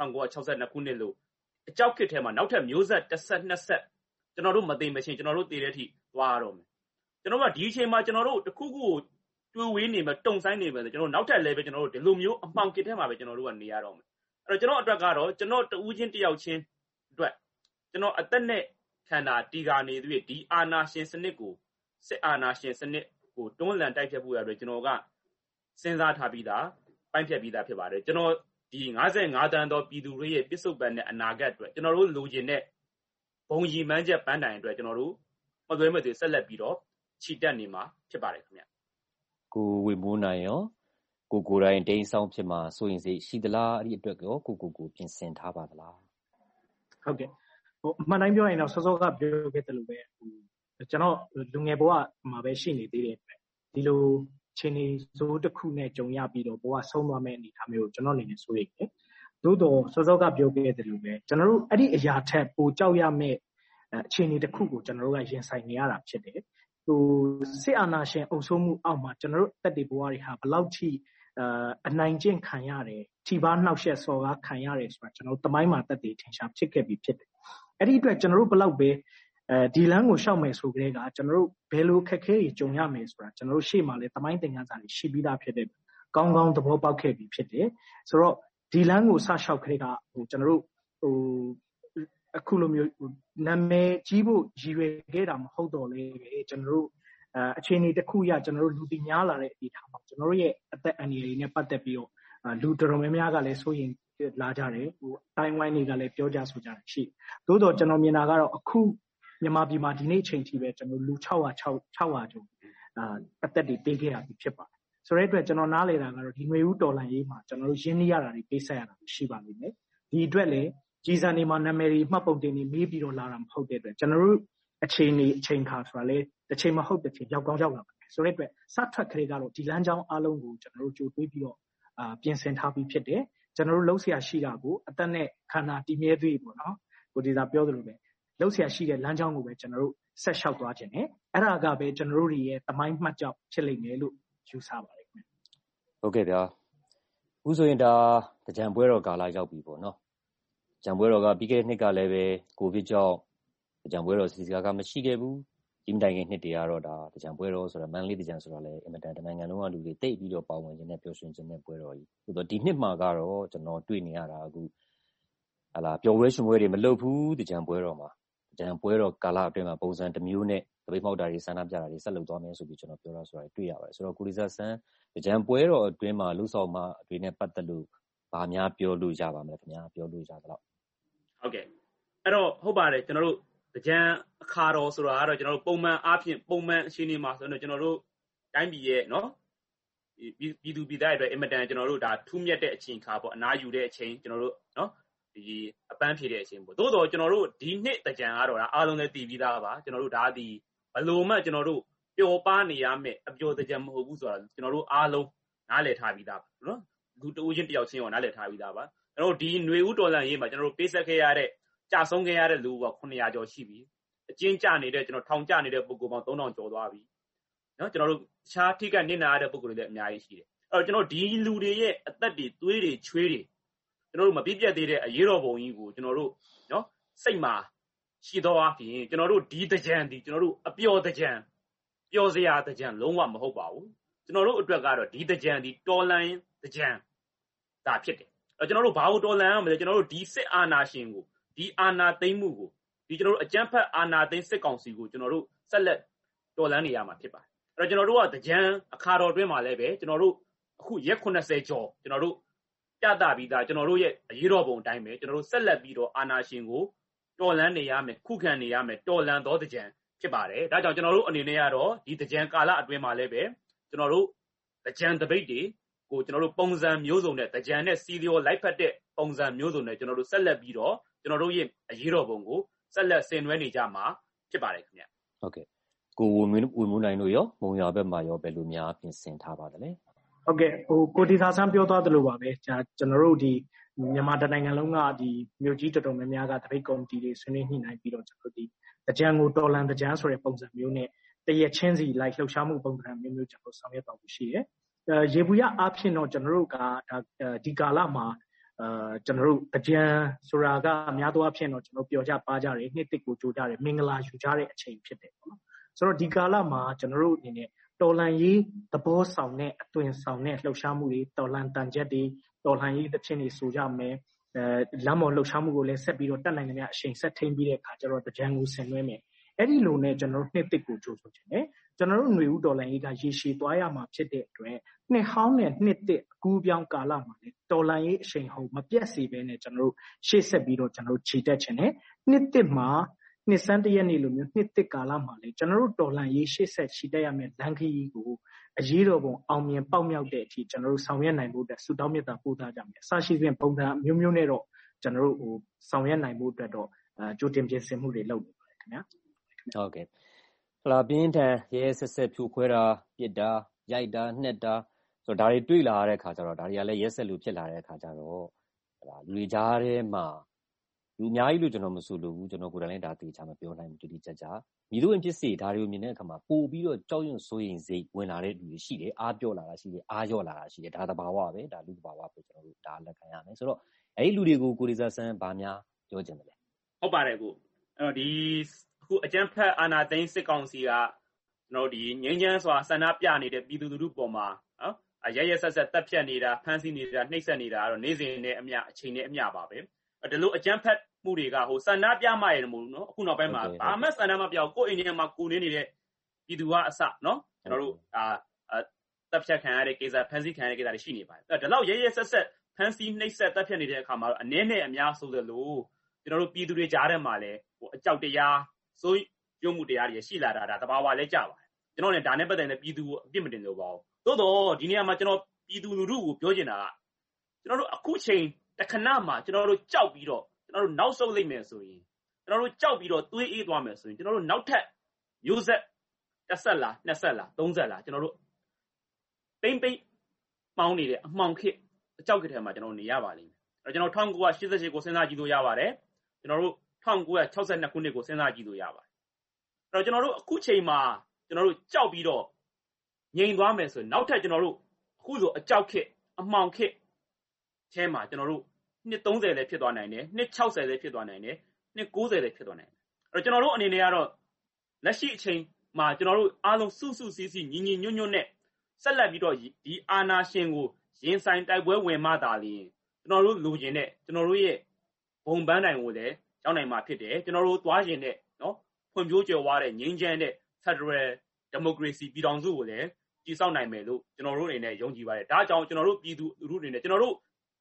Speaker 22: 1962ခုနှစ်လို့အကြောက်ခစ်ထဲမှာနောက်ထပ်မျိုးဆက်တစ်ဆက်နှစ်ဆက်ကျွန်တော်တို့မသိမချင်းကျွန်တော်တို့သိတဲ့အထိသွားရတော့မယ်ကျွန်တော်ကဒီအချိန်မှာကျွန်တော်တို့တခုခုကိုတွေးဝေးနေမယ်တုံဆိုင်နေမယ်ဆိုကျွန်တော်နောက်ထပ်လည်းပဲကျွန်တော်တို့ဒီလိုမျိုးအမှောင်ကစ်ထဲမှာပဲကျွန်တော်တို့ကနေရတော့မယ်အဲ့တော့ကျွန်တော်အတွက်ကတော့ကျွန်တော်တဦးချင်းတယောက်ချင်းအတွက်ကျွန်တော်အသက်နဲ့ခန္ဓာတီကာနေသွေးဒီအာဏာရှင်စနစ်ကိုစစ်အာဏာရှင်စနစ်ကိုတွန်းလှန်တိုက်ဖြတ်ဖို့ရတဲ့ကျွန်တော်ကစဉ်းစားထားပြီးသားပိုင်းဖြတ်ပြီးသားဖြစ်ပါတယ်ကျွန်တော်ဒီ55တန်းသောပြည်သူတွေရဲ့ပြစ္ဆုတ်ပံနဲ့အနာဂတ်အတွက်ကျွန်တော်တို့လိုချင်တဲ့ဘုံရီမှန်းချက်ပန်းတိုင်အတွက်ကျွန်တော်တို့မသွေးမသွေးဆက်လက်ပြီးတော့ခြိတက်နေမှာဖြစ်ပါတယ်ခင်ဗျ
Speaker 21: ကိုဝေမိုးနိုင်ရောကိုယ်တိုင်တိမ်းဆောင်ဖြစ်မှာစိုးရင်စိတ်ရှိသလားအဲ့ဒီအတွက်ရောကိုပြင်ဆင်ထားပါသလား
Speaker 23: ဟုတ်ကဲ့အမှန်တိုင်းပြောရင်တော့စောစောကပြောခဲ့တယ်လို့ပဲကျွန်တော်လူငယ်ဘဝမှာပဲရှိနေသေးတယ်ဒီလိုချင်းနေစိုးတစ်ခုနဲ့ကြုံရပြီးတော့ဘဝဆုံးသွားမယ့်အနေအထားမျိုးကိုကျွန်တော်အနေနဲ့စိုးရိမ်တယ်သို့တော့စောစောကပြောခဲ့တယ်လို့ပဲကျွန်တော်တို့အဲ့ဒီအရာထက်ပိုကြောက်ရမယ့်အခြေအနေတစ်ခုကိုကျွန်တော်တို့ကရင်ဆိုင်နေရတာဖြစ်တယ်စစ်အာဏာရှင်အုပ်စိုးမှုအောက်မှာကျွန်တော်တို့တက်တည်ဘဝတွေဟာဘယ်လောက်ထိအနိုင်ကျင့်ခံရတယ်ထိပါနှောက်ယှက်စော်ကားခံရတယ်ဆိုတာကျွန်တော်တို့တမိုင်းမှာတက်တည်ထင်ရှားဖြစ်ခဲ့ပြီးဖြစ်တယ်အဲ့ဒီအတွက်ကျွန်တော်တို့ဘယ်လောက်ပဲဒီလမ်းကိုရှောက်မယ်ဆိုကြတဲ့ကကျွန်တော်တို့ဘယ်လိုခက်ခဲတွေကြုံရမယ်ဆိုတာကျွန်တော်တို့ရှေ့မှာလည်းတမိုင်းသင်ခန်းစာတွေရှိပြီးသားဖြစ်တဲ့ကောင်းကောင်းသဘောပေါက်ခဲ့ပြီးဖြစ်တယ်ဆိုတော့ဒီလမ်းကိုစရှောက်ခဲ့တဲ့ကကျွန်တော်တို့အခုလိုမျိုးနာမည်ကြီးဖို့ရည်ရွယ်ခဲ့တာမဟုတ်တော့လေကျွန်တော်တို့အခြေအနေတစ်ခုရကျွန်တော်တို့လူသိများလာတဲ့အနေအထားမှာကျွန်တော်တို့ရဲ့အသက်အန္တရာယ်တွေနဲ့ပတ်သက်ပြီးတော့လူတော်တော်များများကလည်းဆိုရင်လာကြတယ်တိုင်းဝိုင်းတွေကလည်းပြောကြဆိုကြတယ်ရှိသို့တော့ကျွန်တော်မြင်တာကတော့အခုမြန်မာပြည်မှာဒီနေ့ချိန်ထိပဲကျွန်တော်လူ600ကျော်အသက်တွေပေးခဲ့ရပြီဖြစ်ပါတယ်ဆိုတဲ့အတွက်ကျွန်တော်နားလည်တာကတော့ဒီຫນွေဦးတော်လှန်ရေးမှာကျွန်တော်တို့ရင်းနှီးရတာတွေပေးဆက်ရတာရှိပါလိမ့်မယ်ဒီအတွက်လည်းကြီးစံနေမှာနာမည်တွေမှတ်ပုံတင်တွေမေးပြီးတော့လာတာမဟုတ်တဲ့အတွက်ကျွန်တော်တို့အချိန်ခါဆိုတာလေတစ်ချိန်မဟုတ်တစ်ချိန်ရောက်ကောင်းရောက်လာပါတယ်ဆိုတဲ့အတွက်စထွက်ခရီးကတော့ဒီလမ်းကြောင်းအားလုံးကိုကျွန်တော်တို့ကြိုတွေးပြီးတော့ပြင်ဆင်ထားပြီးဖြစ်တယ်ကျွန်တော်တို့လှုပ်ရှားရှိတာကိုအသက်နဲ့ခန္ဓာတည်မြဲသွေးပေါ့နော်ကိုဒီသာပြောသလိုပဲလှုပ်ရှားရှိတဲ့လမ်းကြောင်းကိုပဲကျွန်တော်တို့ဆက်လျှောက်သွားခြင်းနဲ့အဲ့ဒါကပဲကျွန်တော်တို့ရဲ့တမိုင်းမှတ်ကြောက်ဖြစ်လိမ့်မယ်လို့ယူဆပါတယ်ခင်ဗျ
Speaker 21: ဟုတ်ကဲ့ဗျာအခုဆိုရင်ဒါကြံပွဲတော်ကာလရောက်ပြီပေါ့နော်ကြံပွဲတော်ကပြီးခဲ့တဲ့နှစ်ကလည်းပဲကိုဗစ်ကြောင့်ကြံပွဲတော်စီစီကားမရှိခဲ့ဘူးဒီမတိုင်ခင်နှစ်တွေကတော့ဒါကြံပွဲတော်ဆိုတာမန္တလေးကြံဆိုတာလည်းအင်မတန်တနိုင်ငံလုံးကလူတွေတိတ်ပြီးတော့ပါဝင်ခြင်းနဲ့ပျော်ရွှင်ခြင်းနဲ့ပွဲတော်ကြီးဆိုတော့ဒီနှစ်မှာကတော့ကျွန်တော်တွေ့နေရတာအခုဟလာပျော်ပွဲရွှင်ပွဲတွေမလုပ်ဘူးကြံပွဲတော်မှာကြံပွဲတော်ကာလအတွင်းမှာပုံစံတစ်မျိုးနဲ့တပိတ်မောက်တာတွေဆန္ဒပြတာတွေဆက်လုပ်သွားမယ်ဆိုပြီးကျွန်တော်ပြောတာဆိုတာတွေ့ရပါတယ်ဆိုတော့ကိုရီဇာဆန်းကြံပွဲတော်အတွင်းမှာလူဆောင်မတွေနဲ့ပတ်သက်လို့ဘာများပြောလို့ရပါမလဲခင်ဗျာပြောလို့ရသလောက်
Speaker 22: ဟုတ်ကဲ့အဲ့တော့ဟုတ်ပါတယ်ကျွန်တော်တို့ကြံအခါတော်ဆိုတာကတော့ကျွန်တော်တို့ပုံမှန်အားဖြင့်ပုံမှန်အခြေအနေမှာဆိုတော့ကျွန်တော်တို့တိုင်းပြည်ရဲ့နော်ပြည်သူပြည်သားတွေအတွက်အင်မတန်ကျွန်တော်တို့ဒါထူးမြတ်တဲ့အချိန်ခါပေါ့အနားယူတဲ့အချိန်ကျွန်တော်တို့နော်ဒီအပန်းဖြေတဲ့အချိန်ပေါ့သို့တော့ကျွန်တော်တို့ဒီနှစ်ကြံကတော့ဒါအားလုံးလည်းတည်ပြီးသားပါကျွန်တော်တို့ဒါဒီဘလို့မှကျွန်တော်တို့ပျော်ပါနေရမယ်အပျော်ကြံမဟုတ်ဘူးဆိုတာကျွန်တော်တို့အားလုံးနားလည်ထားပြီးသားပါနော်လူတဦးချင်းတယောက်ချင်းရောနားလည်ထားပြီးသားပါကျွန်တော်တို့ဒီຫນွေဦးတော်လှန်ရေးမှာကျွန်တော်တို့ပေးဆက်ခဲ့ရတဲ့ကြာဆုံးခဲ့ရတဲ့လူပေါင်း900ကျော်ရှိပြီအကျဉ်းကျနေတဲ့ကျွန်တော်ထောင်ကျနေတဲ့ပုဂ္ဂိုလ်ပေါင်း3000ကျော်သွားပြီနော်ကျွန်တော်တို့ရှားထိကနစ်နာရတဲ့ပုဂ္ဂိုလ်တွေလည်းအများကြီးရှိတယ်အဲ့တော့ကျွန်တော်ဒီလူတွေရဲ့အသက်တွေသွေးတွေချွေးတွေကျွန်တော်တို့မပြည့်ပြတ်သေးတဲ့အရေးတော်ပုံကြီးကိုကျွန်တော်တို့နော်စိတ်မှာရှိသောအပြင်ကျွန်တော်တို့ဒီကြံဒီကျွန်တော်တို့အပျော်ကြံပျော်စရာကြံလုံးဝမဟုတ်ပါဘူးကျွန်တော်တို့အတွက်ကတော့ဒီကြံဒီတော်လန်ကြံဒါဖြစ်တယ်အဲ့ကျွန်တော်တို့ဘာလို့တော်လန်ရမလဲကျွန်တော်တို့ဒီစစ်အာဏာရှင်ကိုဒီအာဏာသိမ်းမှုကိုဒီကျွန်တော်တို့အကြမ်းဖက်အာဏာသိမ်းစစ်ကောင်စီကိုကျွန်တော်တို့ဆက်လက်တော်လန်နေရမှာဖြစ်ပါတယ်အဲ့တော့ကျွန်တော်တို့ကကြံအခါတော်တွင်းမှာလည်းပဲကျွန်တော်တို့အခုရက်80ကျော်ကျွန်တော်တို့ပြသပြီးသားကျွန်တော်တို့ရဲ့အရေးတော်ပုံအတိုင်းပဲကျွန်တော်တို့ဆက်လက်ပြီးတော့အာဏာရှင်ကိုတော်လန်နေရမယ်ခုခံနေရမယ်တော်လန်သောကြံဖြစ်ပါတယ်ဒါကြောင့်ကျွန်တော်တို့အနေနဲ့ကတော့ဒီကြံကာလအတွင်းမှာလည်းပဲကျွန်တော်တို့ကြံတပိတ်တွေကိုကျွန်တော်တို့ပုံစံမျိုးစုံနဲ့ကြံနဲ့စီလီယိုလိုက်ဖက်တဲ့ပုံစံမျိုးစုံနဲ့ကျွန်တော်တို့ဆက်လက်ပြီးတော့ကျွန်တော်တို့ရဲ့အရေးတော်ပုံကိုဆက်လက်ဆင်နွှဲနေကြမှာဖြစ်ပါတယ်ခင်ဗျ
Speaker 21: ဟုတ်ကဲ့ကိုဝင်းမိုးနိုင်တို့ရောမုံရွာဘက်မှာရောဘယ်လိုများပြင်ဆင်ထားပါသလဲ
Speaker 23: ဟုတ်ကဲ့ကိုတီသာဆန်းပြောသွားသလိုပါပဲကျွန်တော်တို့ဒီမြန်မာတိုင်းနိုင်ငံလုံးကဒီမြို့ကြီးတော်တော်များများကတပိတ်ကော်မတီတွေဆွေးနွေးညှိနှိုင်းပြီးတော့ကျွန်တော်တို့ဒီကြံကိုတော်လန်ကြံဆိုတဲ့ပုံစံမျိုးနဲ့တရက်ချင်းစီလိုက်လှုပ်ရှားမှုပုံစံမျိုးကျွန်တော်ဆောင်ရွက်သွားဖို့ရှိတယ်ရေဘူးရအားဖြင့်တော့ကျွန်တော်တို့ကဒီကာလမှာကျွန်တော်တို့ကြံဆိုတာကအများသောအားဖြင့်တော့ကျွန်တော်ပျော်ကြပါကြတယ်နှစ်တစ်ကိုကြိုးကြတယ်မင်္ဂလာယူကြတဲ့အချိန်ဖြစ်တယ်ပေါ့နော်ဆိုတော့ဒီကာလမှာကျွန်တော်တို့အနေနဲ့တော်လန်ရေးသဘောဆောင်တဲ့အသွင်ဆောင်တဲ့လှုပ်ရှားမှုတွေတော်လန်တန်ချက်တွေတော်လန်ရေးသဖြင့်တွေဆိုကြမယ်လမ်းပေါ်လှုပ်ရှားမှုကိုလည်းဆက်ပြီးတော့တက်နိုင်တဲ့အချိန်ဆက်ထိန်ပြီးတဲ့အခါကျတော့ကြံကိုဆင်နွှဲမယ်အဲ့ဒီလိုနဲ့ကျွန်တော်တို့နှစ်တစ်ကိုကြိုးဆိုခြင်းနဲ့ကျွန်တော်တို့ຫນွေဦးတော်လန်ရေးကရေရှည်သွားရမှာဖြစ်တဲ့အတွက်နှစ်ဟောင်းနဲ့နှစ်တစ်အကူပြောင်းကာလမှာလည်းတော်လန်ရေးအချိန်ဟုတ်မပြတ်စေဘဲနဲ့ကျွန်တော်တို့ရှေ့ဆက်ပြီးတော့ကျွန်တော်တို့ခြေတက်ခြင်းနဲ့နှစ်တစ်မှာနှစ်စန်းတရက်နေ့လိုမျိုးနှစ်တစ်ကာလမှာလည်းကျွန်တော်တို့တော်လန်ရေးရှေ့ဆက်ခြေတက်ရမယ့်လမ်းခရီးကိုအရေးတော်ပုံအောင်မြင်ပေါက်မြောက်တဲ့အထိကျွန်တော်တို့ဆောင်ရွက်နိုင်ဖို့အတွက်ဆုတောင်းမေတ္တာပို့သကြမယ်အစရှိစဉ်ပုံစံမျိုးမျိုးနဲ့တော့ကျွန်တော်တို့ဆောင်ရွက်နိုင်ဖို့အတွက်တော့ကြိုတင်ပြင်ဆင်မှုတွေလုပ်နေပါတယ်ခင်ဗျာ
Speaker 21: ဟုတ်ကဲ့ဖလာပြင်းထန်ရဲဆက်ဆက်ဖြိုခွဲတာပြစ်တာရိုက်တာနှက်တာဆိုတော့ဒါတွေတွေ့လာရတဲ့ခါကျတော့ဒါတွေကလည်းရဲဆက်လို့ဖြစ်လာတဲ့ခါကျတော့လူတွေကြားထဲမှာလူအများကြီးလို့ကျွန်တော်မဆိုလို့ဘူးကျွန်တော်ကိုယ်တိုင်လည်းဒါသိချာမပြောနိုင်ဘူးတိတိကျကျမိတို့ရင်ဖြစ်စေဒါတွေကိုမြင်တဲ့အခါမှာပို့ပြီးတော့ကြောက်ရွံ့စိုးရိမ်စိတ်ဝင်လာတဲ့လူတွေရှိတယ်အားပြောလာတာရှိတယ်အားရော့လာတာရှိတယ်ဒါသဘာဝပဲဒါလူသဘာဝပဲကျွန်တော်တို့ဒါလက်ခံရမယ်ဆိုတော့အဲ့ဒီလူတွေကိုကိုရီဇာဆန်းဗာများပြောချင်တယ်လေ
Speaker 22: ဟုတ်ပါတယ်ကိုအဲ့တော့ဒီအခုအကြမ်းဖက်အာဏာသိမ်းစစ်ကောင်စီကကျွန်တော်ဒီငြိမ်းချမ်းစွာဆန္ဒပြနေတဲ့ပြည်သူလူထုပေါ်မှာနော်ရရဆက်ဆက်တပ်ဖြတ်နေတာဖမ်းဆီးနေတာနှိပ်စက်နေတာကတော့နေ့စဉ်နဲ့အမျှအချိန်နဲ့အမျှပါပဲဒီလိုအကြမ်းဖက်မှုတွေကဆန္ဒပြမှရတယ်မဟုတ်ဘူးနော်အခုနောက်ပိုင်းမှာဘာမှဆန္ဒမပြဘူးကိုယ့်အိမ်ထဲမှာကိုနေနေတဲ့ပြည်သူကအစနော်ကျွန်တော်တို့တပ်ဖြတ်ခံရတဲ့ကိစ္စဖမ်းဆီးခံရတဲ့ကိစ္စတွေရှိနေပါတယ်ဒီလောက်ရရဆက်ဆက်ဖမ်းဆီးနှိပ်စက်တပ်ဖြတ်နေတဲ့အခါမှာတော့အနည်းနဲ့အများဆိုသလိုကျွန်တော်တို့ပြည်သူတွေကြားထဲမှာလည်းအကြောက်တရားစိုးရုံမှုတရားတွေရှိလာတာဒါသဘာဝလည်းကြပါတယ်ကျွန်တော်လည်းဒါနဲ့ပတ်သက်တဲ့ပြည်သူကိုအပြစ်မတင်လို့ပါဘူးသို့တော့ဒီနေရာမှာကျွန်တော်ပြည်သူလူထုကိုပြောချင်တာကကျွန်တော်တို့အခုချိန်တခဏမှာကျွန်တော်တို့ကြောက်ပြီးတော့ကျွန်တော်တို့နောက်ဆုတ်လိုက်မယ်ဆိုရင်ကျွန်တော်တို့ကြောက်ပြီးတော့သွေးအေးသွားမယ်ဆိုရင်ကျွန်တော်တို့နောက်ထပ်မျိုးဆက်တစ်ဆက်လားနှစ်ဆက်လားသုံးဆက်လားကျွန်တော်တို့ပိမ့်ပေါင်းနေတဲ့အမှောင်ခစ်အကြောက်ကြတဲ့မှာကျွန်တော်နေရပါလိမ့်မယ်အဲ့တော့ကျွန်တော်1988ကိုစဉ်းစားကြည့်လို့ရပါတယ်ကျွန်တော်တို့1962ခုနှစ်ကိုစဉ်းစားကြည့်လို့ရပါတယ်အဲ့တော့ကျွန်တော်တို့အခုချိန်မှာကျွန်တော်တို့ကြောက်ပြီးတော့ငြိမ်သွားမယ်ဆိုရင်နောက်ထပ်ကျွန်တော်တို့အခုဆိုအကြောက်ခစ်အမှောင်ခစ်ထဲမှာကျွန်တော်တို့နှစ်30လည်းဖြစ်သွားနိုင်တယ်နှစ်60လည်းဖြစ်သွားနိုင်တယ်နှစ်90လည်းဖြစ်သွားနိုင်တယ်အဲ့တော့ကျွန်တော်တို့အနေနဲ့ကတော့လက်ရှိအချိန်မှာကျွန်တော်တို့အားလုံးစုစုစည်းစည်းညီညီညွတ်ညွတ်နဲ့ဆက်လက်ပြီးတော့ဒီအာဏာရှင်ကိုရင်ဆိုင်တိုက်ပွဲဝင်မှသာလျှင်ကျွန်တော်တို့လူကျင်တဲ့ကျွန်တော်တို့ရဲ့ဘုံပန်းတိုင်ကိုလည်းရောက်နိုင်မှာဖြစ်တယ်ကျွန်တော်တို့သွားရင်တဲ့နော်ဖွံ့ဖြိုးကြွယ်ဝတဲ့ငြိမ်းချမ်းတဲ့ Federal Democracy ပြည်ထောင်စုကိုလည်းတည်ဆောက်နိုင်မယ်လို့ကျွန်တော်တို့အနေနဲ့ယုံကြည်ပါတယ်ဒါကြောင့်ကျွန်တော်တို့ပြည်သူလူထုအနေနဲ့ကျွန်တော်တို့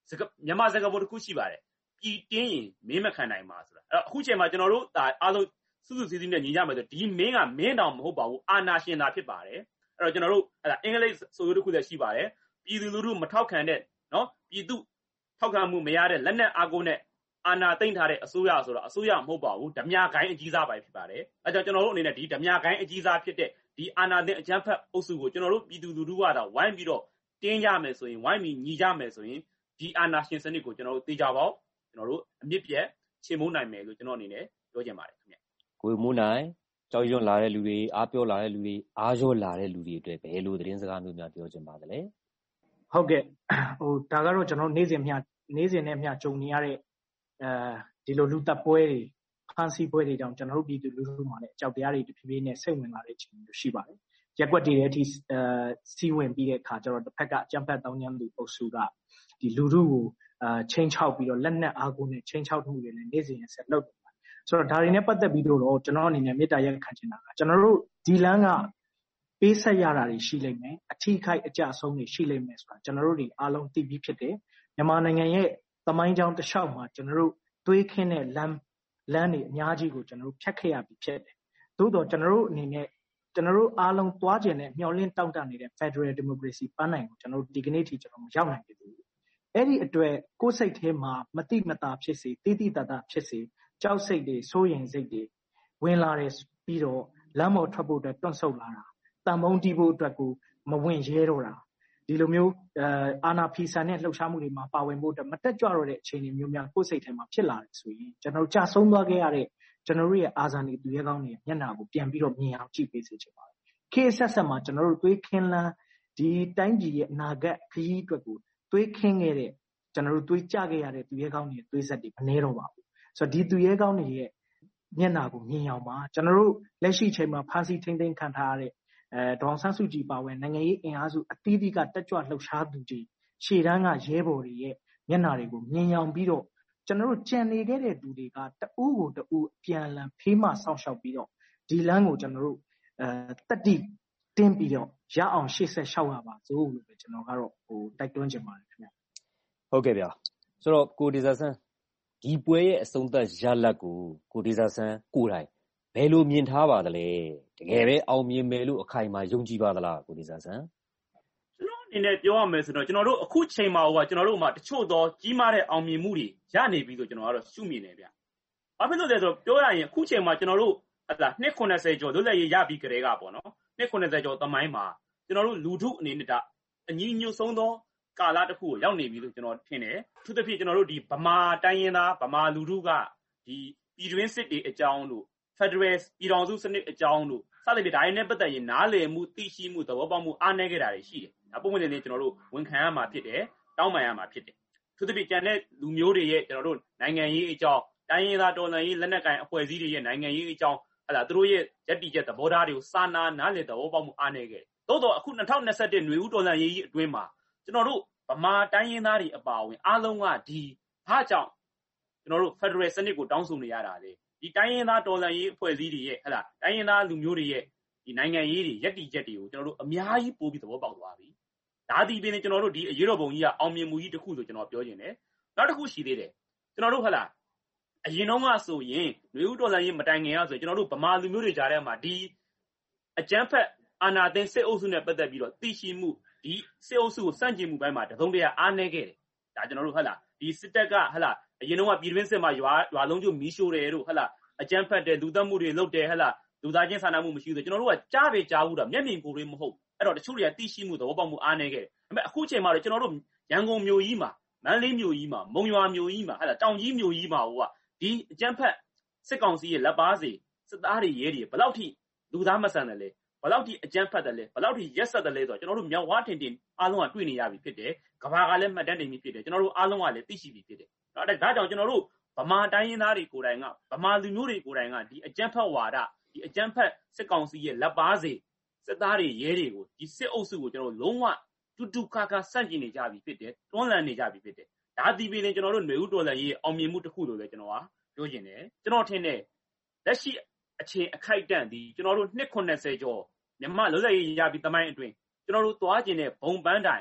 Speaker 22: မြန်မာစကားပုံတစ်ခုရှိပါတယ်ပြည်တင်းရင်မင်းမခံနိုင်ပါဆိုတာအဲ့တော့အခုချိန်မှာကျွန်တော်တို့ဒါအားလုံးစုစုစည်းစည်းနဲ့ညီကြမယ်ဆိုဒီမင်းကမင်းတောင်မဟုတ်ပါဘူးအာဏာရှင်သာဖြစ်ပါတယ်အဲ့တော့ကျွန်တော်တို့အဲ့ဒါအင်္ဂလိပ်ဆိုရိုးတစ်ခုလည်းရှိပါတယ်ပြည်သူလူထုမထောက်ခံတဲ့နော်ပြည်သူထောက်ခံမှုမရတဲ့လက်နက်အားကိုးနဲ့အာဏာသိမ်းထားတဲ့အစိုးရဆိုတော့အစိုးရမဟုတ်ပါဘူးဓမြဂိုင်းအကြီးစားပဲဖြစ်ပါတယ်အဲကြောင့်ကျွန်တော်တို့အနေနဲ့ဒီဓမြဂိုင်းအကြီးစားဖြစ်တဲ့ဒီအာဏာသိမ်းအကြမ်းဖက်အုပ်စုကိုကျွန်တော်တို့ပြည်သူလူထုကတော့ဝိုင်းပြီးတော့တင်းကြမယ်ဆိုရင်ဝိုင်းပြီးညီကြမယ်ဆိုရင်ဒီအာဏာရှင်စနစ်ကိုကျွန်တော်တို့သိကြပါဦးကျွန်တော်တို့အမြင့်ပြတ်ချေမှုန်းနိုင်မယ်လို့ကျွန်တော်အနေနဲ့ပြောချင်ပါတယ်ခင်ဗျ
Speaker 21: ကိုမိုးနိုင်ကြောက်ရွံ့လာတဲ့လူတွေအားပြောလာတဲ့လူတွေအားရောလာတဲ့လူတွေအတွက်ဘယ်လိုသတင်းစကားမျိုးများပြောချင်ပါသလဲ
Speaker 23: ဟုတ်ကဲ့ဒါကတော့ကျွန်တော်နေ့စဉ်နဲ့မျှကြုံနေရတဲ့ဒီလိုလူတပ်ပွဲတွေဖန်စီပွဲတွေကြောင့်ကျွန်တော်တို့ပြည်သူလူထုမှာလည်းအကြောက်တရားတွေတဖြည်းဖြည်းနဲ့စိတ်ဝင်လာတဲ့အခြေအနေမျိုးရှိပါတယ်ရက်ွက်တွေရဲ့အထိစီးဝင်ပြီးတဲ့အခါကျတော့တစ်ဖက်ကအကြမ်းဖက်တောင်းကျမ်းသူအုပ်စုကဒီလူထုကိုချင်းချောက်ပြီးတော့လက်နက်အားကိုးနဲ့ချင်းချောက်မှုတွေလည်းနေ့စဉ်ဆက်လုပ်နေပါတယ်ဆိုတော့ဒါတွေနဲ့ပတ်သက်ပြီးတော့ကျွန်တော်အနေနဲ့မေတ္တာရက်ခံချင်တာကကျွန်တော်တို့ဒီလမ်းကပေးဆက်ရတာတွေရှိလိမ့်မယ်အထီးခိုက်အကြဆုံးတွေရှိလိမ့်မယ်ဆိုတာကျွန်တော်တို့တွေအားလုံးသိပြီးဖြစ်တယ်မြန်မာနိုင်ငံရဲ့သမိုင်းကြောင်းတစ်လျှောက်မှာကျွန်တော်တို့တွေးခင်းတဲ့လမ်းတွေအများကြီးကိုကျွန်တော်တို့ဖြတ်ခဲ့ရပြီးဖြစ်တယ်သို့တော့ကျွန်တော်တို့အနေနဲ့ကျွန်တော်တို့အားလုံးသွားကျင်တဲ့မျှော်လင့်တောင့်တနေတဲ့ Federal Democracy ပန်းနိုင်ကိုကျွန်တော်တို့ဒီကနေ့ထိကျွန်တော်မရောက်နိုင်သေးဘူးအဲ့ဒီအတွက်ကိုယ်စိတ်ထဲမှာမတိမတာဖြစ်စေတိတိတတာဖြစ်စေကြောက်စိတ်တွေစိုးရိမ်စိတ်တွေဝင်လာတယ်ပြီးတော့လမ်းပေါ်ထွက်ဖို့အတွက်တွန့်ဆုတ်လာတာတန်ဖုံးတီးဖို့အတွက်ကိုမဝင်ရဲတော့တာဒီလိုမျိုးအာနာဖီဆန်တဲ့လှုပ်ရှားမှုတွေမှာပါဝင်ဖို့အတွက်မတက်ကြွတော့တဲ့အခြေအနေမျိုးများကိုယ်စိတ်ထဲမှာဖြစ်လာတယ်ဆိုရင်ကျွန်တော်ကြာဆုံးသွားခဲ့ရတဲ့ကျွန်တော်တို့ရဲ့အာဇာနည်သူရဲကောင်းတွေမျက်နှာကိုပြန်ပြီးတော့မြင်အောင်ကြည့်ပေးစေချင်ပါတယ်ခေတ်ဆက်ဆက်မှာကျွန်တော်တို့တွေးခင်းလန်းဒီတိုင်းပြည်ရဲ့အနာဂတ်ခရီးအတွက်ကိုတွေးခင်းခဲ့တဲ့ကျွန်တော်တို့တွေးကြခဲ့ရတဲ့သူရဲကောင်းတွေတွေးဆက်တွေမနှဲတော့ပါဘူးဆိုတော့ဒီသူရဲကောင်းတွေရဲ့မျက်နှာကိုမြင်အောင်ပါကျွန်တော်တို့လက်ရှိချိန်မှာဖန်ဆီးထိန်းသိမ်းခံထားရတဲ့ဒေါအောင်ဆန်းစုကြည်ပါဝင်နိုင်ငံရေးအင်အားစုအသီးသီးကတက်ကြွလှုပ်ရှားသူတွေရှေ့တန်းကရဲဘော်တွေရဲ့မျက်နှာတွေကိုမြင်အောင်ပြီးတော့ကျွန်တော်တို့ကြံနေခဲ့တဲ့သူတွေကတအူးကိုတအူးပြန်လည်ဖေးမဆောင်းလျှောက်ပြီးတော့ဒီလမ်းကိုကျွန်တော်တို့တက်တိတင်းပြီးတော့ရအောင်ရှေ့ဆက်လျှောက်ရပါစို့လို့ပဲကျွန်တော်ကတော့တိုက်တွန်းချင်ပါတယ်ခင်ဗျ
Speaker 21: ဟုတ်ကဲ့ဗျာဆိုတော့ကိုဒေဇာဆန်းဒီပွဲရဲ့အဆုံးသတ်ရလဒ်ကိုကိုဒေဇာဆန်းကိုယ်တိုင်ဘယ်လိုမြင်ထားပါသလဲတကယ်ပဲအောင်မြင်မယ်လို့အခိုင်အမာယုံကြည်ပါသလားကိုဒေဇာဆန်း
Speaker 22: ကျွန်တော်အနေနဲ့ပြောရမယ်ဆိုတော့ကျွန်တော်တို့အခုချိန်မှာကျွန်တော်တို့မှာတချို့သောကြီးမားတဲ့အောင်မြင်မှုတွေရနေပြီဆိုကျွန်တော်ကတော့ရှုမြင်နေဗျ။ဘာဖြစ်လို့လဲဆိုတော့ပြောရရင်အခုချိန်မှာကျွန်တော်တို့နှစ်90ကျော်လွတ်လပ်ရေးရပြီးကြတဲ့ကပေါ့နော်နှစ်90ကျော်သမိုင်းမှာကျွန်တော်တို့လူထုအနေနဲ့အညီညွတ်ဆုံးသောကာလတစ်ခုကိုရောက်နေပြီလို့ကျွန်တော်ထင်တယ်။သူတစ်ဖြစ်ကျွန်တော်တို့ဒီဗမာတိုင်းရင်းသားဗမာလူထုကဒီပြည်တွင်းစစ်တွေအကြောင်းလို့ Federal ပြည်ထောင်စုစနစ်အကြောင်းလို့စသဖြင့်ဒါတွေနဲ့ပတ်သက်ရင်နားလည်မှုသိရှိမှုသဘောပေါက်မှုအားနည်းခဲ့တာတွေရှိတယ်။ဒါပုံမှန်လေးကျွန်တော်တို့ဝန်ခံရမှာဖြစ်တယ်။တောင်းပန်ရမှာဖြစ်တယ်။သူတစ်ဖြစ်ကျန်တဲ့လူမျိုးတွေရဲ့ကျွန်တော်တို့နိုင်ငံရေးအကြောင်းတိုင်းရင်းသားတော်လှန်ရေးလက်နက်ကိုင်အဖွဲ့အစည်းတွေရဲ့နိုင်ငံရေးအကြောင်းသူတို့ရဲ့ယက်တီချက်သဘောထားတွေကိုစာနာနားလည်သဘောပေါက်မှုအားနည်းခဲ့တယ်။သို့တော့အခု2021နွေဦးတော်လှန်ရေးအတွင်းမှာကျွန်တော်တို့ဗမာတိုင်းရင်းသားတွေအပါအဝင်အားလုံးကဒီဘာကြောင့်ကျွန်တော်တို့ Federal စနစ်ကိုတောင်းဆိုနေရတာလေဒီတိုင်းရင်းသားတော်လှန်ရေးအဖွဲ့အစည်းတွေရဲ့တိုင်းရင်းသားလူမျိုးတွေရဲ့ဒီနိုင်ငံရေးတွေယက်တီချက်တွေကိုကျွန်တော်တို့အများကြီးပို့ပြီးသဘောပေါက်သွားပြီ။ဒါဒီပင်ကျွန်တော်တို့ဒီအရေးတော်ပုံကြီးကအောင်မြင်မှုကြီးတစ်ခုဆိုကျွန်တော်ပြောချင်တယ်။နောက်တစ်ခုရှိသေးတယ်။ကျွန်တော်တို့အရင်တော့ကဆိုရင်နွေဦးတော်လှန်ရေးမတိုင်ခင်ကဆိုကျွန်တော်တို့ဗမာလူမျိုးတွေကြားထဲမှာဒီအကြမ်းဖက်အာဏာသိမ်းစစ်အုပ်စုနဲ့ပတ်သက်ပြီးတော့သိရှိမှုဒီစစ်အုပ်စုကိုစန့်ကျင်မှုပိုင်းမှာတစုံတရာအားနည်းခဲ့တယ်။ဒါကျွန်တော်တို့ဒီစစ်တပ်ကအရင်တော့ကပြည်တွင်းစစ်မှာရွာလုံးကျမီးရှို့တယ်တို့အကြမ်းဖက်တယ်လူသတ်မှုတွေလုပ်တယ်လူသားချင်းစာနာမှုမရှိဘူးဆိုကျွန်တော်တို့ကကြားပဲကြားဘူးတာမျက်မြင်ကိုယ်တွေမဟုတ်အဲ့တော့တချို့တွေကသိရှိမှုသဘောပေါက်မှုအားနည်းခဲ့တယ်။ဒါပေမဲ့အခုချိန်မှာတော့ကျွန်တော်တို့ရန်ကုန်မြို့ကြီးမှာမန္တလေးမြို့ကြီးမှာမုံရွာမြို့ကြီးမှာတောင်ကြီးမြို့ကြီးမှာဒီအကြမ်းဖက်စစ်ကောင်စီရဲ့လက်ပါစီစစ်သားတွေရဲတွေဘယ်လောက်ထိလူသားမဆန်တယ်လဲဘယ်လောက်ထိအကြမ်းဖက်တယ်လဲဘယ်လောက်ထိရက်ဆက်တယ်လဲဆိုတော့ကျွန်တော်တို့မြောက်ဝါထင်အားလုံးကတွေ့နေရပြီဖြစ်တယ်။ကဘာကလည်းမှတ်တမ်းတင်ပြီးဖြစ်တယ်ကျွန်တော်တို့အားလုံးကလည်းသိရှိပြီဖြစ်တယ်။ဒါကြောင့်ကျွန်တော်တို့ဗမာတိုင်းရင်းသားတွေကိုယ်တိုင်ကဗမာလူမျိုးတွေကိုယ်တိုင်ကဒီအကြမ်းဖက်ဝါဒဒီအကြမ်းဖက်စစ်ကောင်စီရဲ့လက်ပါစီစစ်သားတွေရဲတွေကိုဒီစစ်အုပ်စုကိုကျွန်တော်တို့လုံးဝတူတူခါခါဆန့်ကျင်နေကြပြီဖြစ်တယ်တွန်းလှန်နေကြပြီဖြစ်တယ်။ဒါဒီပင်ကျွန်တော်တို့ຫນွေဦးတော်လှန်ရေးအောင်မြင်မှုတစ်ခုလို့လည်းကျွန်တော်ကပြောချင်တယ်။ကျွန်တော်ထင်တယ်လက်ရှိအချိန်အခိုက်အတန့်ဒီကျွန်တော်တို့နှစ်90ကျော်မြန်မာလွတ်လပ်ရေးရပြီးတမိုင်းအတွင်းကျွန်တော်တို့သွားကျင်တဲ့ဘုံပန်းတိုင်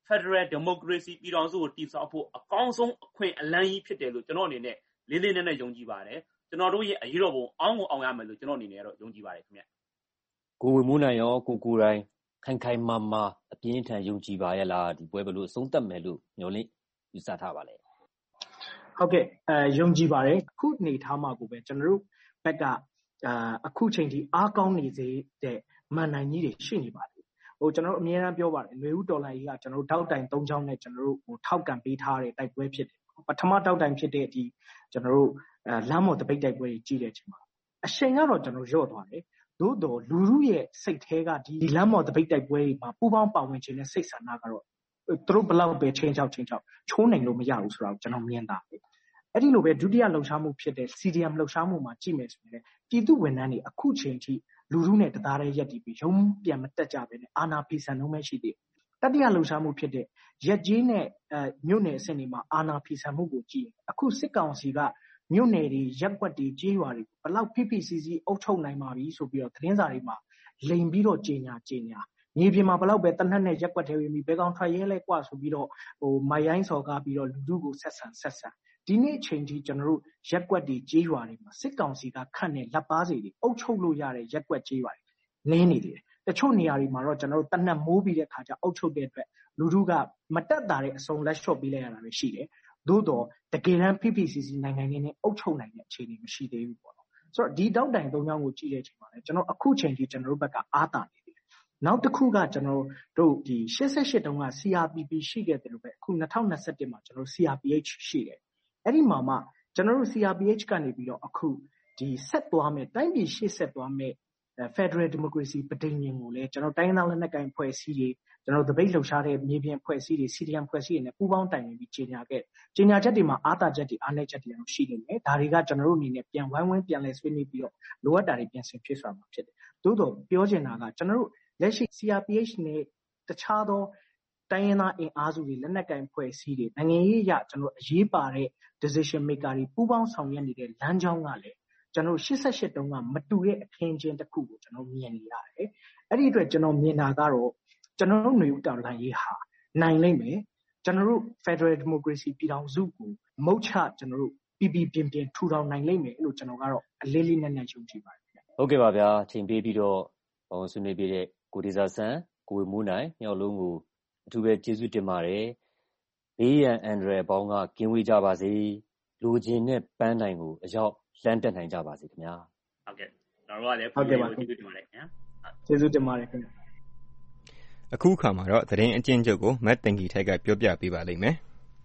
Speaker 22: Federal Democracy ပြည်ထောင်စုကိုတည်ဆောက်ဖို့အကောင်းဆုံးအခွင့်အလမ်းကြီးဖြစ်တယ်လို့ကျွန်တော်အနေနဲ့လေးလေးနက်နက်ယုံကြည်ပါတယ်ကျွန်တော်တို့ရဲ့အရေးတော်ပုံအောင်းကိုအောင်ရမယ်လို့ကျွန်တော်အနေနဲ့တော့ယုံကြည်ပါတယ်ခင်ဗျ
Speaker 21: ကိုဝေမိုးနိုင်ရောကိုကိုတိုင်းခိုင်ခိုင်မာမာအပြင်းထန်ယုံကြည်ပါရဲ့လားဒီပွဲဘယ်လိုအဆုံးသတ်မယ်လို့ညွှန်လင့်ယူဆထားပါလဲ
Speaker 23: ဟုတ်ကဲ့ယုံကြည်ပါတယ်အခုအနေထားမှာကိုပဲကျွန်တော်တို့ဘက်ကအခုချိန်ထိအားကောင်းနေစေတဲ့မန်နိုင်ကြီးတွေရှိနေပါတယ်ကျွန်တော်တို့အများအားပြောပါတယ်လွေဦးတော်လိုင်းကြီးကကျွန်တော်တို့တောက်တိုင်၃ချောင်းနဲ့ကျွန်တော်တို့ထောက်ကန်ပေးထားတဲ့တိုက်ပွဲဖြစ်တယ်ပထမတောက်တိုင်ဖြစ်တဲ့ဒီကျွန်တော်တို့လမ်းမော်တပိတ်တိုက်ပွဲကြီးကြီးတဲ့အချိန်မှာအချိန်ကတော့ကျွန်တော်ရော့သွားတယ်သို့တော်လူလူရဲ့စိတ်ထဲကဒီလမ်းမော်တပိတ်တိုက်ပွဲကြီးမှာပူပေါင်းပါဝင်ခြင်းနဲ့စိတ်ဆန္ဒကတော့သူတို့ဘလောက်ပဲချင်းချောက်ချိုးနိုင်လို့မရဘူးဆိုတော့ကျွန်တော်မြင်တာပဲအဲ့ဒီလိုပဲဒုတိယလှုပ်ရှားမှုဖြစ်တဲ့ CDM လှုပ်ရှားမှုမှာကြည့်မယ်ဆိုရင်ပြည်သူဝန်ထမ်းတွေအခုချိန်ထိလူလူနဲ့တသားတည်းရက်တည်ပြီးရုံးပြန်မတက်ကြပဲနဲ့အာဏာဖီဆန်နှုံးပဲရှိသေးတယ်တတိယလှုပ်ရှားမှုဖြစ်တဲ့ရက်ကြီးနဲ့မြို့နယ်အဆင့်တွေမှာအာဏာဖီဆန်မှုကိုကြည့်အခုစစ်ကောင်စီကမြို့နယ်တွေရက်ကွက်တွေကြေးရွာတွေဘလောက်ဖိဖိစီစီအုပ်ချုပ်နိုင်ပါပြီဆိုပြီးတော့သတင်းစာတွေမှာလိန်ပြီးတော့ကြေညာမြေပြင်မှာဘလောက်ပဲတနက်နဲ့ရက်ကွက်တွေဝင်ပြီးဘဲကောင်ထွက်ရဲလဲกว่าဆိုပြီးတော့မိုင်ရိုင်းစော်ကားပြီးတော့လူလူကိုဆက်ဆံဒီနေ့ချိန်ကြီးကျွန်တော်တို့ရက်ကွက်တွေကြေးရွာတွေမှာစစ်ကောင်စီကခန့်တဲ့လက်ပါစီတွေအုပ်ချုပ်လို့ရတဲ့ရက်ကွက်ကြေးရွာတွေနင်းနေတယ်တချို့နေရာတွေမှာတော့ကျွန်တော်တို့တနက်မိုးပြီးတဲ့ခါကျအုပ်ချုပ်တဲ့အတွက်လူလူကမတက်တာတဲ့အစုံလက်လျှော့ပေးလိုက်ရတာပဲရှိတယ်သို့တော့တကယ်တမ်း PPCC နိုင်ငံတွေနဲ့အုပ်ချုပ်နိုင်တဲ့အခြေအနေမရှိသေးဘူးပေါ့နော်ဆိုတော့ဒီတောက်တိုင်၃ချောင်းကိုကြည့်တဲ့အချိန်မှာလည်းကျွန်တော်အခုချိန်ကြီးကျွန်တော်တို့ဘက်ကအားတာနေတယ်နောက်တစ်ခုကကျွန်တော်တို့ဒီ88တုန်းက CRPP ရှိခဲ့တယ်လို့ပဲအခု2021မှာကျွန်တော် CRPH ရှိတယ်အဲ့ဒီမှာမှကျွန်တော်တို့ CRPH ကနေပြီးတော့အခုဒီဆက်သွားမယ်တိုင်းပြည်ရှေ့ဆက်သွားမယ်Federal Democracy ပဋိညာဉ်ကိုလည်းကျွန်တော်တိုင်းသားလက်နက်ကိုင်ဖွဲ့စည်းတွေကျွန်တော်တပိတ်လှုပ်ရှားတဲ့မြေပြင်ဖွဲ့စည်းတွေ CDM ဖွဲ့စည်းတွေနဲ့ပူးပေါင်းတိုင်ပင်ပြီးကြေညာချက်တွေမှာအားသာချက်တွေအားနည်းချက်တွေတော့ရှိနေတယ်ဒါတွေကကျွန်တော်တို့အနေနဲ့ပြန်ဝိုင်းဝန်းပြန်လဲဆွေးနွေးပြီးတော့လိုအပ်တာတွေပြန်ဆင်ဖြည့်ဆွာမှာဖြစ်တယ်သို့တော့ပြောချင်တာကကျွန်တော်တို့လက်ရှိ CRPH နဲ့တခြားသောတိုင်းရင်းသားအင်အားစုတွေလက်နက်ကိုင်ဖွဲ့စည်းတွေနိုင်ငံရေးအရကျွန်တော်အရေးပါတဲ့ decision maker တွေပူးပေါင်းဆောင်ရွက်နေတဲ့လမ်းကြောင်းကလည်းကျွန်တော်88တုန်းကမတူတဲ့အခင်းချင်းတစ်ခုကိုကျွန်တော်မြင်နေရတယ်အဲ့ဒီအတွက်ကျွန်တော်မြင်တာကတော့ကျွန်တော်တို့ຫນွေဦးတော်လှန်ရေးဟာနိုင်လိမ့်မယ်ကျွန်တော်တို့ Federal Democracy ပြည်ထောင်စုကိုမုတ်ချကျွန်တော်တို့ပြင်းထူထောင်နိုင်လိမ့်မယ်လို့ကျွန်တော်ကတော့အလေးလေးနက်နက်ယုံကြည်ပါတယ်
Speaker 21: ဟုတ်ကဲ့ပါဗျာချိန်ပေးပြီးတော့ဘောင်းဆွေးနွေးပြတဲ့ကိုဒေဇာဆန်ကိုဝေမိုးနိုင်ညောင်လုံးကိုအထူးပဲကျေးဇူးတင်ပါတယ်ဘေးရန်အန်ဒရယ်ပေါင်းကကင်းဝေးကြပါစေလူချင်းနဲ့ပန်းတိုင်ကိုအရောက်လမ်းတက်နိုင်ကြပါစေခင်ဗျာ
Speaker 22: ဟုတ်ကဲ့ကျွန်တော်တို့ကလည်းဟုတ်ကဲ့ပါကျေးဇူးတင်ပါတယ်ခင်ဗျာ
Speaker 23: ကျေးဇူးတင်ပါတယ်ခင်ဗျာ
Speaker 2: အခုခါမှာတော့သတင်းအကျဉ်းချုပ်ကိုမတ်တင်ကြီးထိုက်ကပြောပြပေးပါလိမ့်မယ်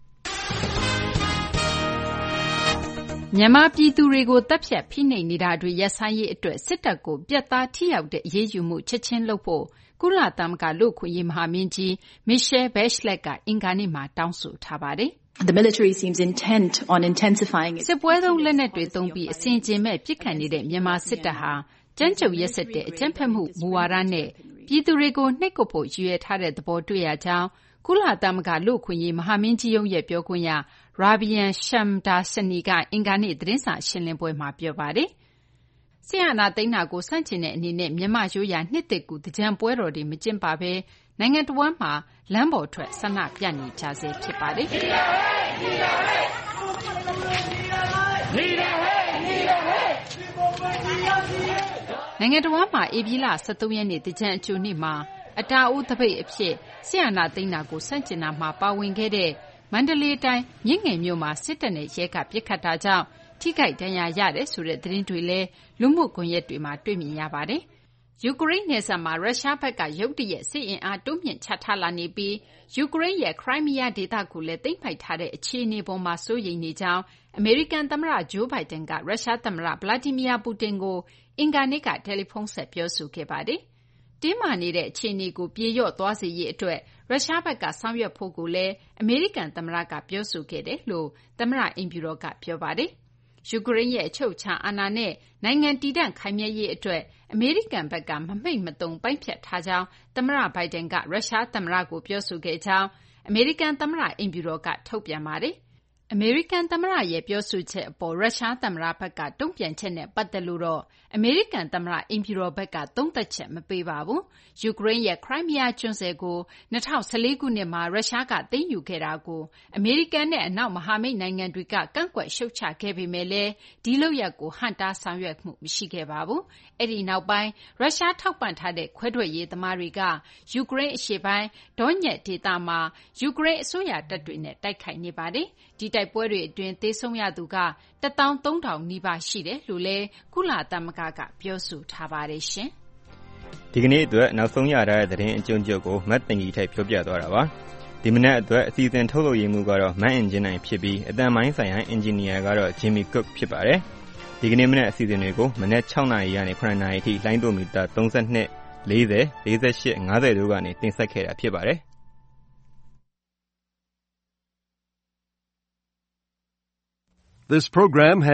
Speaker 4: မြန်မာပြည်သူတွေကိုတပ်ဖြတ်ဖိနှိပ်နေတာတွေရပ်ဆိုင်းရေးအတွက်စစ်တပ်ကိုပြတ်သားထိရောက်တဲ့အရေးယူမှုချက်ချင်းလုပ်ဖို့ကုလသမဂ္ဂလူ့အခွင့်အရေးမဟာမင်းကြီး Michelle Bachelet ကအင်္ဂါနေ့မှာတောင်းဆိုထားပါတယ်။
Speaker 3: The military seems intent on intensifying it.
Speaker 4: စစ်ပွဲသုံးလက်နက်တွေသုံးပြီးအစဉ်အကျင်မဲ့ပစ်ခတ်နေတဲ့မြန်မာစစ်တပ်ဟာကြမ်းကြုတ်ရက်စက်တဲ့အကြမ်းဖက်မှုမူဝါဒနဲ့ပြည်သူတွေကိုနှိပ်ကွပ်ဖို့ရည်ရွယ်ထားတဲ့သဘောတွေ့ရကြောင်းကုလသမဂ္ဂလူ့အခွင့်အရေးမဟာမင်းကြီးရုံးရဲ့ပြောခွင့်ရ Rabian Shamdasani ကအင်္ဂါနေ့သတင်းစာရှင်းလင်းပွဲမှာပြောပါတယ်။စစ်အာဏာသိမ်းတာကိုဆန့်ကျင်တဲ့အနေနဲ့မြန်မာရိုးရာနှစ်သစ်ကူသင်္ကြန်ပွဲတော်တွေမကျင်းပဘဲနိုင်ငံတော်ဝန်မှာလမ်းပေါ်ထွက်ဆန္ဒပြနေကြဆဲဖြစ်ပါတယ်။နိုင်ငံတော်ဝန်မှာဧပြီလ23ရက်နေ့သင်္ကြန်အကြိုနေ့မှာအတာအိုးသပိတ်အဖြစ်စစ်အာဏာသိမ်းတာကိုဆန့်ကျင်တာမှာပါဝင်ခဲ့တဲ့မန္တလေးတိုင်းမြင်းငယ်မြို့မှာစစ်တပ်နဲ့ရဲကပစ်ခတ်တာကြောင့်ထိခိုက်ဒဏ်ရာရတယ်ဆိုတဲ့သတင်းတွေလည်းလူမှုကွန်ရက်တွေမှာတွေ့မြင်ရပါတယ်။ယူကရိန်းနယ်စပ်မှာရုရှားဘက်ကရုတ်တရက်စစ်အင်အားတိုးမြင့်ချထားလာနေပြီးယူကရိန်းရဲ့ခရိုင်းမီးယားဒေသကိုလည်းသိမ်းပိုက်ထားတဲ့အခြေအနေပေါ်မှာစိုးရိမ်နေကြောင်းအမေရိကန်သမ္မတဂျိုးဘိုင်ဒန်ကရုရှားသမ္မတဗလာဒီမီယာပူတင်ကိုအင်္ဂါနေ့ကတယ်လီဖုန်းဆက်ပြောဆိုခဲ့ပါတယ်။တင်းမာနေတဲ့အခြေအနေကိုပြေလျော့သွားစေရေးအတွက်ရုရှားဘက်ကဆောင်ရွက်ဖို့ကိုလည်းအမေရိကန်သမ္မတကပြောဆိုခဲ့တယ်လို့သမ္မတအိမ်ဖြူတော်ကပြောပါတယ်။ယူကရိန်းရဲ့အချုပ်အခြာအာဏာနဲ့နိုင်ငံတည်တံ့ခိုင်မြဲရေးအတွက်အမေရိကန်ဘက်ကမမှိတ်မသုန်ပိုင်းဖြတ်ထားကြောင်းသမ္မတဘိုင်ဒန်ကရုရှားသမ္မတကိုပြောဆိုခဲ့ကြောင်းအမေရိကန်သမ္မတအိမ်ဖြူတော်ကထုတ်ပြန်ပါတယ်။အမေရိကန်သမ္မတရဲ့ပြောဆိုချက်အပေါ်ရုရှားသမ္မတဘက်ကတုံ့ပြန်ချက်နဲ့ပတ်သက်လို့တော့အမေရိကန်သမ္မတအိမ်ဖြူတော်ဘက်ကသုံးသပ်ချက်မပေးပါဘူး။ယူကရိန်းရဲ့ခရိုင်းမီးယားကျွန်းဆွယ်ကို2014ခုနှစ်မှာရုရှားကသိမ်းယူခဲ့တာကိုအမေရိကန်နဲ့အနောက်မဟာမိတ်နိုင်ငံတွေကကန့်ကွက်ရှုတ်ချခဲ့ပေမဲ့လည်းဒီလုပ်ရပ်ကိုဟန့်တားဆောင်ရွက်မှုမရှိခဲ့ပါဘူး။အဲ့ဒီနောက်ပိုင်းရုရှားထောက်ပံ့ထားတဲ့ခွဲထွက်ရေးသမားတွေကယူကရိန်းအရှေ့ပိုင်းဒေါညက်ဒေသမှာယူကရိန်းအစိုးရတပ်တွေနဲ့တိုက်ခိုက်နေပါတယ်။ဒီတိုက်ပွဲတွေအတွင်းသေဆုံးရသူက13,000နီးပါးရှိတယ်လို့လည်းကုလသမဂ္ဂကပြောဆိုထားပါတယ်ရှင်
Speaker 2: ။ဒီကနေ့အတွက်နောက်ဆုံးရထားတဲ့သတင်းအကျဉ်းချုပ်ကိုမတ်တင်ကြီးထိုက်ပြောပြသွားတာပါ။ဒီမနက်အတွက်အစီအစဉ်ထုတ်လုပ်ရေးမှုကတော့မတ်အင်ဂျင်နိုင်ဖြစ်ပြီးအတန်မိုင်းဆိုင်ရာအင်ဂျင်နီယာကတော့ Jimmy Cook ဖြစ်ပါတယ်။ဒီကနေ့မနက်အစီအစဉ်တွေကိုမနက်6နာရီကနေ9နာရီအထိလိုင်းဒိုမီတာ32 40 48 50တို့ကနေတင်ဆက်ခဲ့တာဖြစ်ပါတယ်။
Speaker 1: This program has